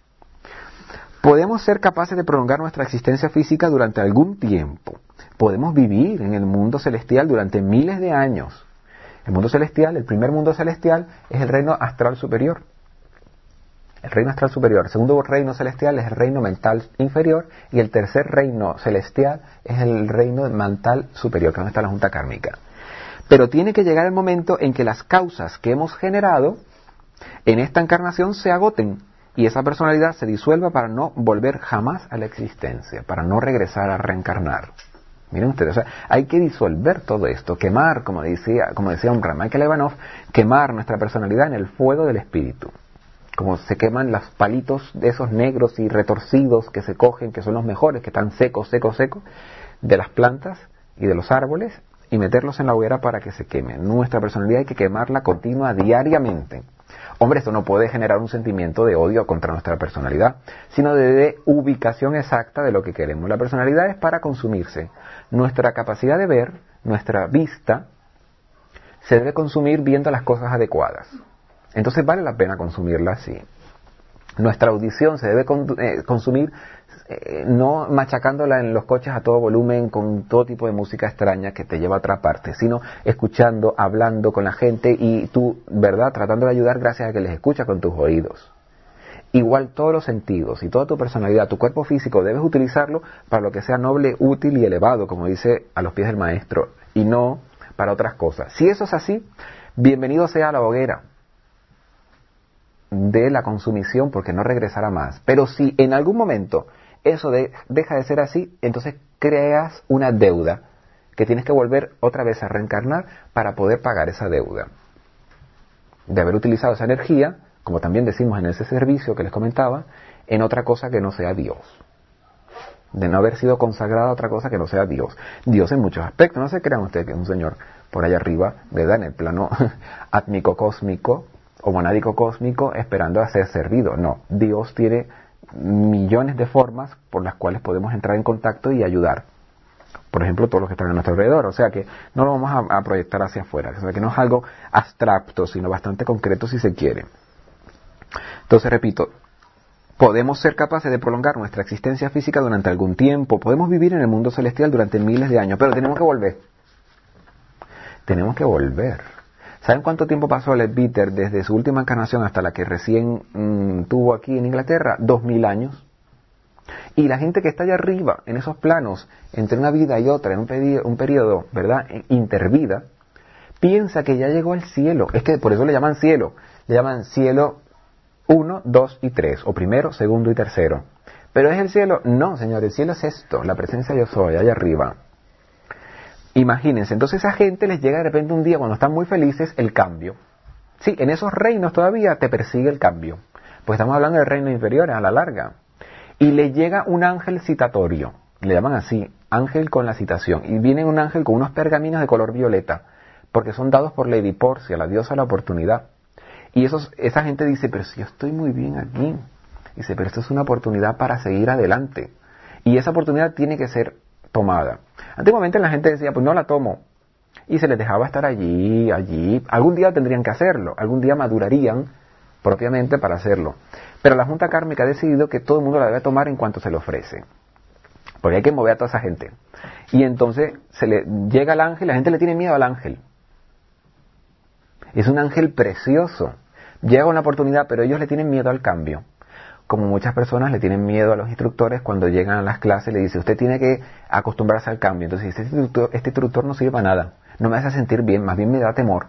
Podemos ser capaces de prolongar nuestra existencia física durante algún tiempo. Podemos vivir en el mundo celestial durante miles de años. El mundo celestial, el primer mundo celestial, es el reino astral superior. El reino astral superior. El segundo reino celestial es el reino mental inferior. Y el tercer reino celestial es el reino mental superior, que es donde está la junta kármica. Pero tiene que llegar el momento en que las causas que hemos generado en esta encarnación se agoten y esa personalidad se disuelva para no volver jamás a la existencia, para no regresar a reencarnar. Miren ustedes, o sea, hay que disolver todo esto, quemar, como decía un Ramay Levanov, quemar nuestra personalidad en el fuego del espíritu. Como se queman los palitos de esos negros y retorcidos que se cogen, que son los mejores, que están secos, de las plantas y de los árboles, y meterlos en la hoguera para que se quemen. Nuestra personalidad hay que quemarla continua, diariamente. Hombre, esto no puede generar un sentimiento de odio contra nuestra personalidad, sino de ubicación exacta de lo que queremos. La personalidad es para consumirse. Nuestra capacidad de ver, nuestra vista, se debe consumir viendo las cosas adecuadas. Entonces vale la pena consumirla así. Nuestra audición se debe consumir no machacándola en los coches a todo volumen con todo tipo de música extraña que te lleva a otra parte, sino escuchando, hablando con la gente y tú, ¿verdad?, tratando de ayudar gracias a que les escuchas con tus oídos. Igual todos los sentidos y toda tu personalidad, tu cuerpo físico, debes utilizarlo para lo que sea noble, útil y elevado, como dice a los pies del maestro, y no para otras cosas. Si eso es así, bienvenido sea a la hoguera de la consumición, porque no regresará más. Pero si en algún momento eso deja de ser así, entonces creas una deuda que tienes que volver otra vez a reencarnar para poder pagar esa deuda de haber utilizado esa energía, como también decimos en ese servicio que les comentaba, en otra cosa que no sea Dios, de no haber sido consagrada a otra cosa que no sea Dios. Dios en muchos aspectos, no se crean ustedes que es un señor por allá arriba, ¿verdad?, en el plano átmico cósmico o monádico cósmico esperando a ser servido. No, Dios tiene millones de formas por las cuales podemos entrar en contacto y ayudar. Por ejemplo, todos los que están a nuestro alrededor. O sea que no lo vamos a proyectar hacia afuera. O sea que no es algo abstracto, sino bastante concreto si se quiere. Entonces, repito, podemos ser capaces de prolongar nuestra existencia física durante algún tiempo. Podemos vivir en el mundo celestial durante miles de años, pero tenemos que volver. Tenemos que volver. ¿Saben cuánto tiempo pasó Leadbeater desde su última encarnación hasta la que recién tuvo aquí en Inglaterra? 2000 años. Y la gente que está allá arriba, en esos planos, entre una vida y otra, en un periodo, ¿verdad?, intervida, piensa que ya llegó al cielo. Es que por eso le llaman cielo. Le llaman cielo 1, 2 y 3, o primero, segundo y tercero. ¿Pero es el cielo? No, señor, el cielo es esto, la presencia yo soy, allá arriba. Imagínense, entonces a esa gente les llega de repente un día, cuando están muy felices, el cambio. Sí, en esos reinos todavía te persigue el cambio, pues estamos hablando de reinos inferiores a la larga. Y le llega un ángel citatorio, le llaman así, ángel con la citación, y viene un ángel con unos pergaminos de color violeta, porque son dados por Lady Porcia, la diosa de la oportunidad. Y esa gente dice, pero si yo estoy muy bien aquí, dice, pero esto es una oportunidad para seguir adelante, y esa oportunidad tiene que ser tomada. Antiguamente la gente decía, pues no la tomo, y se les dejaba estar allí, algún día tendrían que hacerlo, algún día madurarían propiamente para hacerlo, pero la Junta Kármica ha decidido que todo el mundo la debe tomar en cuanto se le ofrece, porque hay que mover a toda esa gente, y entonces se le llega el ángel, la gente le tiene miedo al ángel, es un ángel precioso, llega una oportunidad, pero ellos le tienen miedo al cambio. Como muchas personas le tienen miedo a los instructores cuando llegan a las clases, le dice, usted tiene que acostumbrarse al cambio. Entonces este instructor no sirve para nada, no me hace sentir bien, más bien me da temor.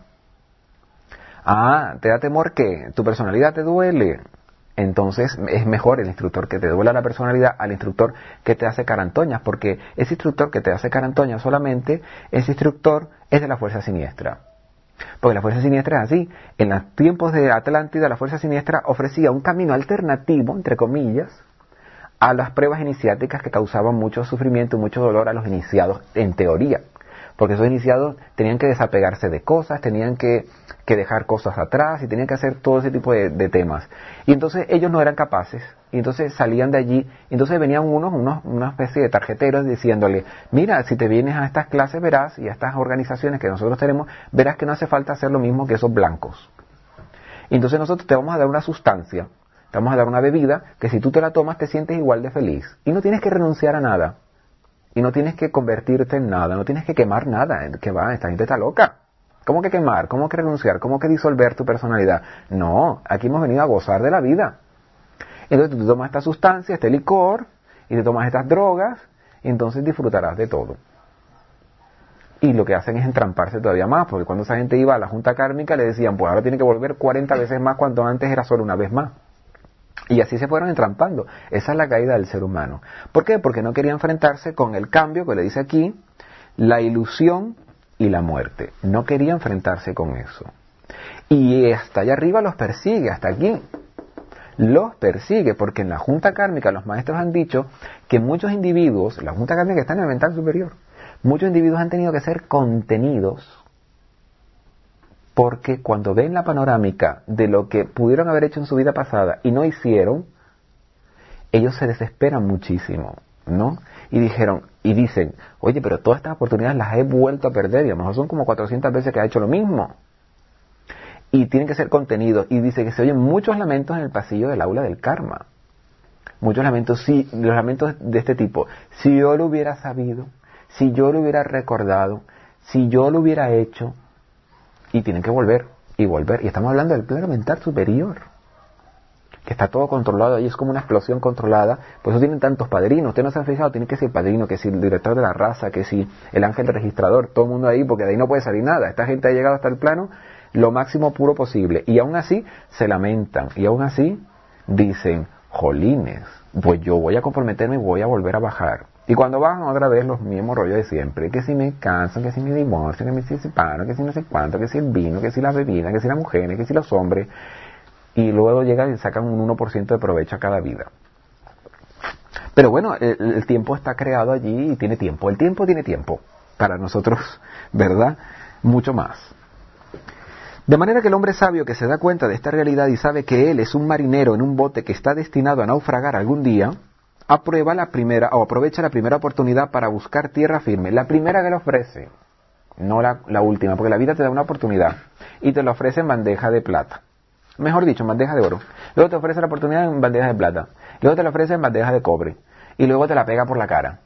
Ah, ¿te da temor qué? ¿Tu personalidad te duele? Entonces es mejor el instructor que te duela la personalidad al instructor que te hace carantoñas, porque ese instructor que te hace carantoñas solamente, ese instructor es de la fuerza siniestra. Porque la fuerza siniestra es así. En los tiempos de Atlántida, la fuerza siniestra ofrecía un camino alternativo, entre comillas, a las pruebas iniciáticas que causaban mucho sufrimiento y mucho dolor a los iniciados, en teoría. Porque esos iniciados tenían que desapegarse de cosas, tenían que dejar cosas atrás y tenían que hacer todo ese tipo de temas. Y entonces ellos no eran capaces, y entonces salían de allí, y entonces venían una especie de tarjeteros diciéndole, mira, si te vienes a estas clases verás, y a estas organizaciones que nosotros tenemos, verás que no hace falta hacer lo mismo que esos blancos. Y entonces nosotros te vamos a dar una sustancia, te vamos a dar una bebida, que si tú te la tomas te sientes igual de feliz. Y no tienes que renunciar a nada. Y no tienes que convertirte en nada, no tienes que quemar nada, que va, esta gente está loca. ¿Cómo que quemar? ¿Cómo que renunciar? ¿Cómo que disolver tu personalidad? No, aquí hemos venido a gozar de la vida. Entonces tú tomas esta sustancia, este licor, y te tomas estas drogas, y entonces disfrutarás de todo. Y lo que hacen es entramparse todavía más, porque cuando esa gente iba a la junta kármica le decían, pues ahora tiene que volver 40 veces más cuando antes era solo una vez más. Y así se fueron entrampando. Esa es la caída del ser humano. ¿Por qué? Porque no quería enfrentarse con el cambio que le dice aquí, la ilusión y la muerte. No quería enfrentarse con eso. Y hasta allá arriba los persigue, hasta aquí. Los persigue, porque en la junta kármica los maestros han dicho que muchos individuos, la junta kármica está en el mental superior, muchos individuos han tenido que ser contenidos porque cuando ven la panorámica de lo que pudieron haber hecho en su vida pasada y no hicieron, ellos se desesperan muchísimo, ¿no? Y dicen, oye, pero todas estas oportunidades las he vuelto a perder y a lo mejor son como 400 veces que ha hecho lo mismo. Y tienen que ser contenidos. Y dice que se oyen muchos lamentos en el pasillo del aula del karma. Muchos lamentos, sí, los lamentos de este tipo. Si yo lo hubiera sabido, si yo lo hubiera recordado, si yo lo hubiera hecho. Y tienen que volver y volver. Y estamos hablando del plano mental superior, que está todo controlado, ahí es como una explosión controlada. Por eso tienen tantos padrinos. Ustedes no se han fijado, tienen que ser el padrino, que si el director de la raza, que si el ángel registrador, todo el mundo ahí, porque de ahí no puede salir nada. Esta gente ha llegado hasta el plano lo máximo puro posible. Y aún así se lamentan. Y aún así dicen, jolines, pues yo voy a comprometerme y voy a volver a bajar. Y cuando bajan otra vez los mismos rollos de siempre, que si me canso, que si me divorcio, que si me separo, que si no sé cuánto, que si el vino, que si la bebida, que si las mujeres, que si los hombres, y luego llegan y sacan un 1% de provecho a cada vida. Pero bueno, el tiempo está creado allí y tiene tiempo. El tiempo tiene tiempo para nosotros, ¿verdad? Mucho más. De manera que el hombre sabio que se da cuenta de esta realidad y sabe que él es un marinero en un bote que está destinado a naufragar algún día, aprovecha la primera oportunidad para buscar tierra firme, la primera que le ofrece, no la última, porque la vida te da una oportunidad y te la ofrece en bandeja de plata, mejor dicho, en bandeja de oro. Luego te ofrece la oportunidad en bandeja de plata, luego te la ofrece en bandeja de cobre y luego te la pega por la cara.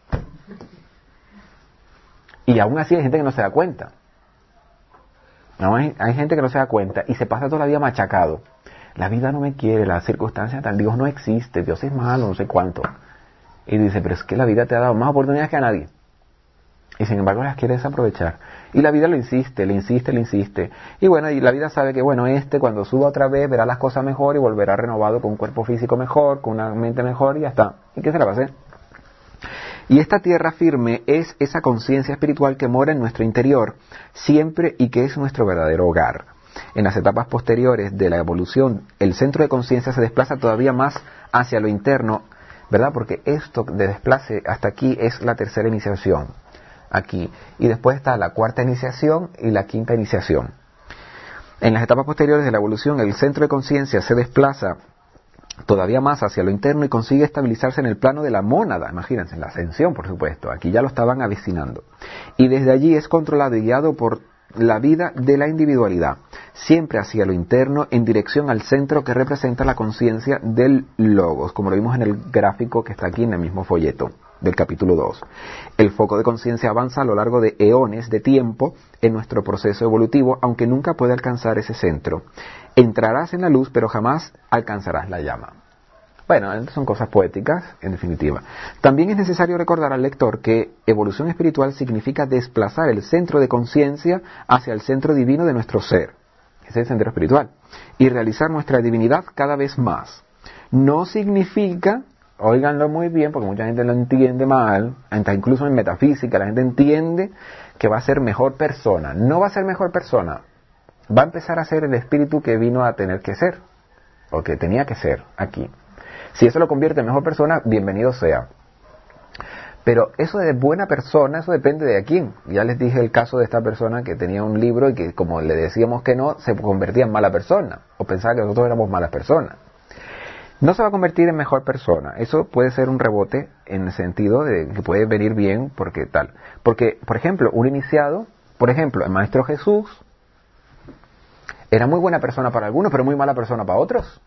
Y aún así hay gente que no se da cuenta. No, hay gente que no se da cuenta y se pasa toda la vida machacado. La vida no me quiere, las circunstancias tal, Dios no existe, Dios es malo, no sé cuánto. Y dice, pero es que la vida te ha dado más oportunidades que a nadie. Y sin embargo las quiere desaprovechar. Y la vida le insiste. Y bueno, y la vida sabe que bueno, cuando suba otra vez verá las cosas mejor y volverá renovado con un cuerpo físico mejor, con una mente mejor y ya está. ¿Y qué se la va a hacer? Y esta tierra firme es esa conciencia espiritual que mora en nuestro interior siempre y que es nuestro verdadero hogar. En las etapas posteriores de la evolución, el centro de conciencia se desplaza todavía más hacia lo interno, ¿verdad? Porque esto de desplace hasta aquí es la tercera iniciación, aquí. Y después está la cuarta iniciación y la quinta iniciación. En las etapas posteriores de la evolución, el centro de conciencia se desplaza todavía más hacia lo interno y consigue estabilizarse en el plano de la mónada, imagínense, en la ascensión, por supuesto, aquí ya lo estaban avecinando. Y desde allí es controlado y guiado por la vida de la individualidad, siempre hacia lo interno, en dirección al centro que representa la conciencia del logos, como lo vimos en el gráfico que está aquí en el mismo folleto del capítulo 2. El foco de conciencia avanza a lo largo de eones de tiempo en nuestro proceso evolutivo, aunque nunca puede alcanzar ese centro. Entrarás en la luz, pero jamás alcanzarás la llama. Bueno, son cosas poéticas, en definitiva. También es necesario recordar al lector que evolución espiritual significa desplazar el centro de conciencia hacia el centro divino de nuestro ser. Ese es el sendero espiritual. Y realizar nuestra divinidad cada vez más. No significa, óiganlo muy bien, porque mucha gente lo entiende mal, incluso en metafísica, la gente entiende que va a ser mejor persona. No va a ser mejor persona. Va a empezar a ser el espíritu que vino a tener que ser, o que tenía que ser aquí. Si eso lo convierte en mejor persona, bienvenido sea. Pero eso de buena persona, eso depende de a quién. Ya les dije el caso de esta persona que tenía un libro y que como le decíamos que no, se convertía en mala persona. O pensaba que nosotros éramos malas personas. No se va a convertir en mejor persona. Eso puede ser un rebote en el sentido de que puede venir bien porque tal. Porque, por ejemplo, un iniciado, por ejemplo, el Maestro Jesús, era muy buena persona para algunos, pero muy mala persona para otros.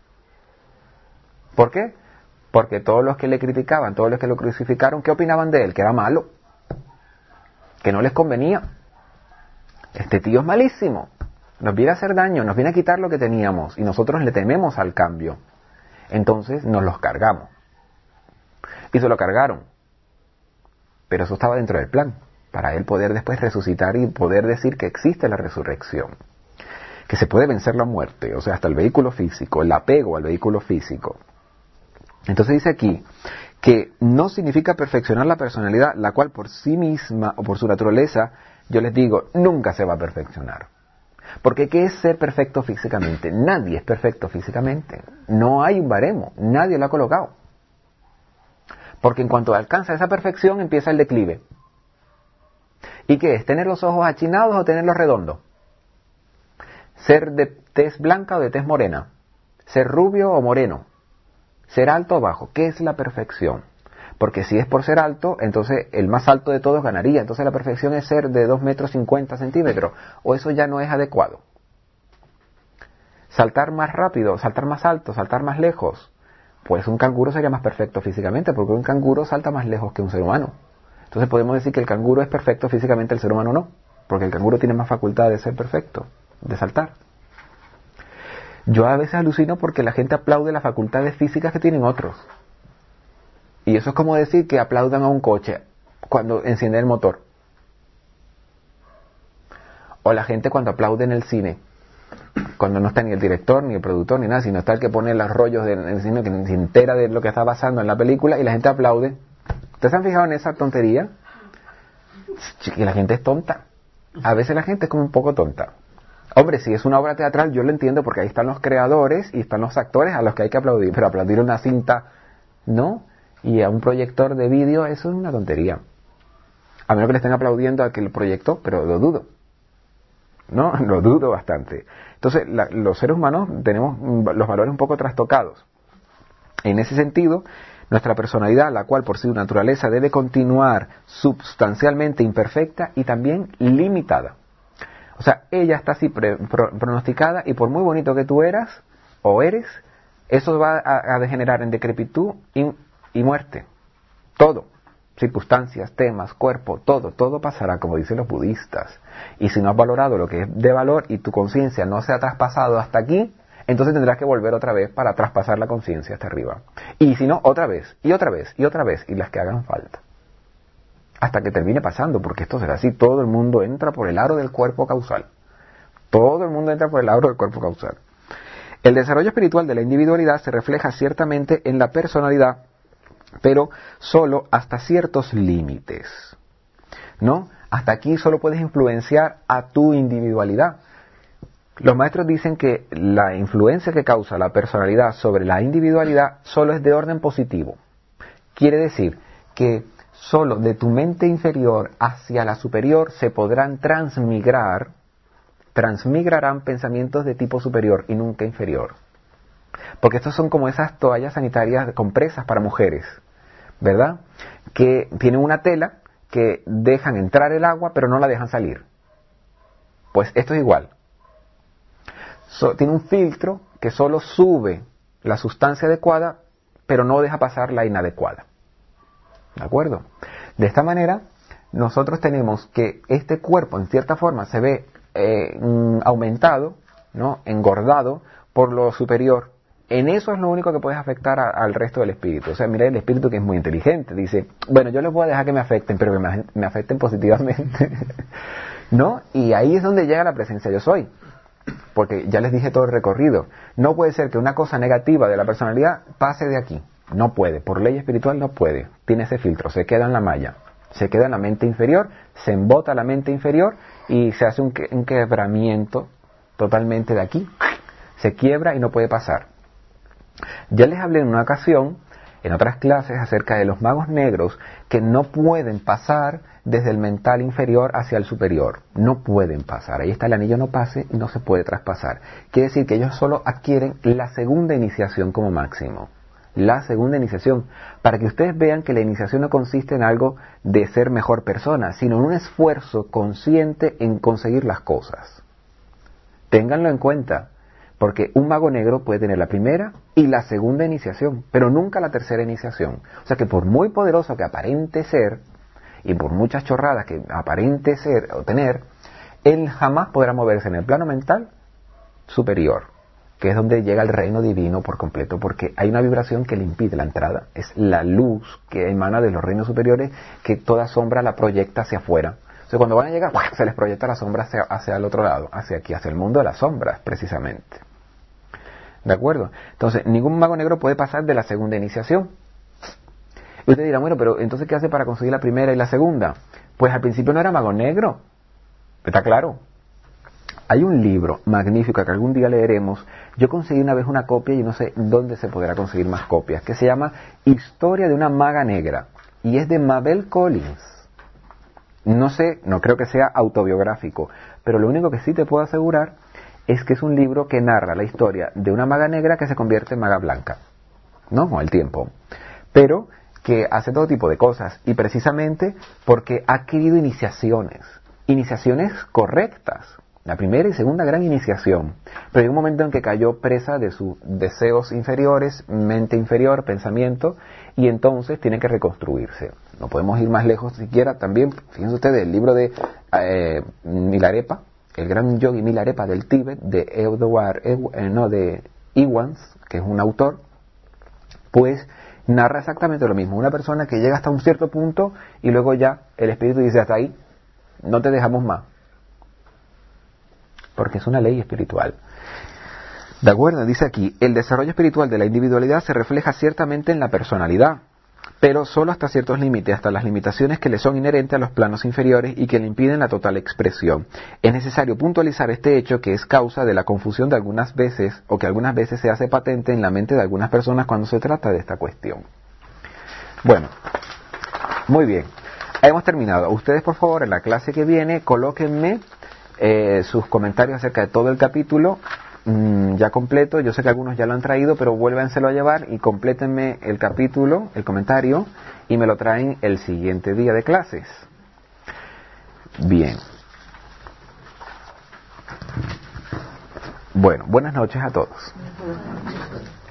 ¿Por qué? Porque todos los que le criticaban, todos los que lo crucificaron, ¿qué opinaban de él? Que era malo, que no les convenía. Este tío es malísimo, nos viene a hacer daño, nos viene a quitar lo que teníamos y nosotros le tememos al cambio. Entonces nos los cargamos. Y se lo cargaron. Pero eso estaba dentro del plan. para él poder después resucitar y poder decir que existe la resurrección, que se puede vencer la muerte, o sea, hasta el vehículo físico, el apego al vehículo físico. Entonces dice aquí que no significa perfeccionar la personalidad, la cual por sí misma o por su naturaleza, yo les digo, nunca se va a perfeccionar. Porque ¿qué es ser perfecto físicamente? Nadie es perfecto físicamente. No hay un baremo, nadie lo ha colocado. Porque en cuanto alcanza esa perfección empieza el declive. ¿Y qué es? ¿Tener los ojos achinados o tenerlos redondos? ¿Ser de tez blanca o de tez morena? ¿Ser rubio o moreno? ¿Ser alto o bajo? ¿Qué es la perfección? Porque si es por ser alto, entonces el más alto de todos ganaría. Entonces la perfección es ser de 2,50 metros. O eso ya no es adecuado. Saltar más rápido, saltar más alto, saltar más lejos. Pues un canguro sería más perfecto físicamente, porque un canguro salta más lejos que un ser humano. Entonces podemos decir que el canguro es perfecto físicamente, el ser humano no. Porque el canguro tiene más facultad de ser perfecto, de saltar. Yo a veces alucino porque la gente aplaude las facultades físicas que tienen otros. Y eso es como decir que aplaudan a un coche cuando enciende el motor. O la gente cuando aplaude en el cine, cuando no está ni el director, ni el productor, ni nada, sino está el que pone los rollos en el cine, que se entera de lo que está pasando en la película y la gente aplaude. ¿Ustedes se han fijado en esa tontería? Que la gente es tonta. A veces la gente es como un poco tonta. Hombre, si es una obra teatral yo lo entiendo porque ahí están los creadores y están los actores a los que hay que aplaudir, pero aplaudir una cinta, ¿no? Y a un proyector de vídeo, eso es una tontería. A menos que le estén aplaudiendo a que lo proyectó, pero lo dudo. ¿No? Lo dudo bastante. Entonces, los seres humanos tenemos los valores un poco trastocados. En ese sentido, nuestra personalidad, la cual por su naturaleza debe continuar sustancialmente imperfecta y también limitada. O sea, ella está así pronosticada y por muy bonito que tú eras o eres, eso va a degenerar en decrepitud y muerte. Todo. Circunstancias, temas, cuerpo, todo pasará, como dicen los budistas. Y si no has valorado lo que es de valor y tu conciencia no se ha traspasado hasta aquí, entonces tendrás que volver otra vez para traspasar la conciencia hasta arriba. Y si no, otra vez, y otra vez, y otra vez, y las que hagan falta. Hasta que termine pasando, porque esto será así, todo el mundo entra por el aro del cuerpo causal. Todo el mundo entra por el aro del cuerpo causal. El desarrollo espiritual de la individualidad se refleja ciertamente en la personalidad, pero solo hasta ciertos límites, ¿no? Hasta aquí solo puedes influenciar a tu individualidad. Los maestros dicen que la influencia que causa la personalidad sobre la individualidad solo es de orden positivo. Quiere decir que solo de tu mente inferior hacia la superior se podrán transmigrarán pensamientos de tipo superior y nunca inferior. Porque estos son como esas toallas sanitarias compresas para mujeres, ¿verdad? Que tienen una tela que dejan entrar el agua pero no la dejan salir. Pues esto es igual. Tiene un filtro que solo sube la sustancia adecuada pero no deja pasar la inadecuada. ¿De acuerdo? De esta manera nosotros tenemos que este cuerpo en cierta forma se ve aumentado, ¿no? Engordado por lo superior. En eso es lo único que puedes afectar al resto del espíritu. O sea, mira el espíritu que es muy inteligente. Dice, bueno, yo les voy a dejar que me afecten, pero que me afecten positivamente. ¿No? Y ahí es donde llega la presencia yo soy. Porque ya les dije todo el recorrido. No puede ser que una cosa negativa de la personalidad pase de aquí. No puede. Por ley espiritual no puede. Tiene ese filtro. Se queda en la malla. Se queda en la mente inferior. Se embota la mente inferior y se hace un quebramiento totalmente de aquí. Se quiebra y no puede pasar. Ya les hablé en una ocasión, en otras clases, acerca de los magos negros que no pueden pasar desde el mental inferior hacia el superior. No pueden pasar. Ahí está el anillo no pase y no se puede traspasar. Quiere decir que ellos solo adquieren la segunda iniciación como máximo. La segunda iniciación. Para que ustedes vean que la iniciación no consiste en algo de ser mejor persona, sino en un esfuerzo consciente en conseguir las cosas. Ténganlo en cuenta. Porque un mago negro puede tener la primera y la segunda iniciación, pero nunca la tercera iniciación. O sea que por muy poderoso que aparente ser, y por muchas chorradas que aparente ser o tener, él jamás podrá moverse en el plano mental superior. que es donde llega el reino divino por completo, porque hay una vibración que le impide la entrada. Es la luz que emana de los reinos superiores, que toda sombra la proyecta hacia afuera. O sea, cuando van a llegar, se les proyecta la sombra hacia el otro lado, hacia aquí, hacia el mundo de las sombras, precisamente. ¿De acuerdo? Entonces, ningún mago negro puede pasar de la segunda iniciación. Y usted dirá, bueno, pero entonces, ¿qué hace para conseguir la primera y la segunda? Pues al principio no era mago negro. ¿Está claro? Hay un libro magnífico que algún día leeremos. Yo conseguí una vez una copia y no sé dónde se podrá conseguir más copias, que se llama Historia de una maga negra, y es de Mabel Collins. No sé, no creo que sea autobiográfico, pero lo único que sí te puedo asegurar es que es un libro que narra la historia de una maga negra que se convierte en maga blanca, ¿no? Con el tiempo. Pero que hace todo tipo de cosas, y precisamente porque ha adquirido iniciaciones correctas. La primera y segunda gran iniciación. Pero hay un momento en que cayó presa de sus deseos inferiores, mente inferior, pensamiento, y entonces tiene que reconstruirse. No podemos ir más lejos siquiera. También, fíjense ustedes, el libro de Milarepa, el gran yogi Milarepa del Tíbet, de de Iwans, que es un autor, pues narra exactamente lo mismo. Una persona que llega hasta un cierto punto y luego ya el espíritu dice hasta ahí, no te dejamos más. Porque es una ley espiritual. ¿De acuerdo? Dice aquí, el desarrollo espiritual de la individualidad se refleja ciertamente en la personalidad, pero solo hasta ciertos límites, hasta las limitaciones que le son inherentes a los planos inferiores y que le impiden la total expresión. Es necesario puntualizar este hecho, que es causa de la confusión de algunas veces, o que algunas veces se hace patente en la mente de algunas personas cuando se trata de esta cuestión. Bueno, muy bien. Hemos terminado. Ustedes, por favor, en la clase que viene, colóquenme sus comentarios acerca de todo el capítulo ya completo. Yo sé que algunos ya lo han traído, pero vuélvenselo a llevar y complétenme el capítulo, el comentario, y me lo traen el siguiente día de clases. Bien. Bueno, buenas noches a todos.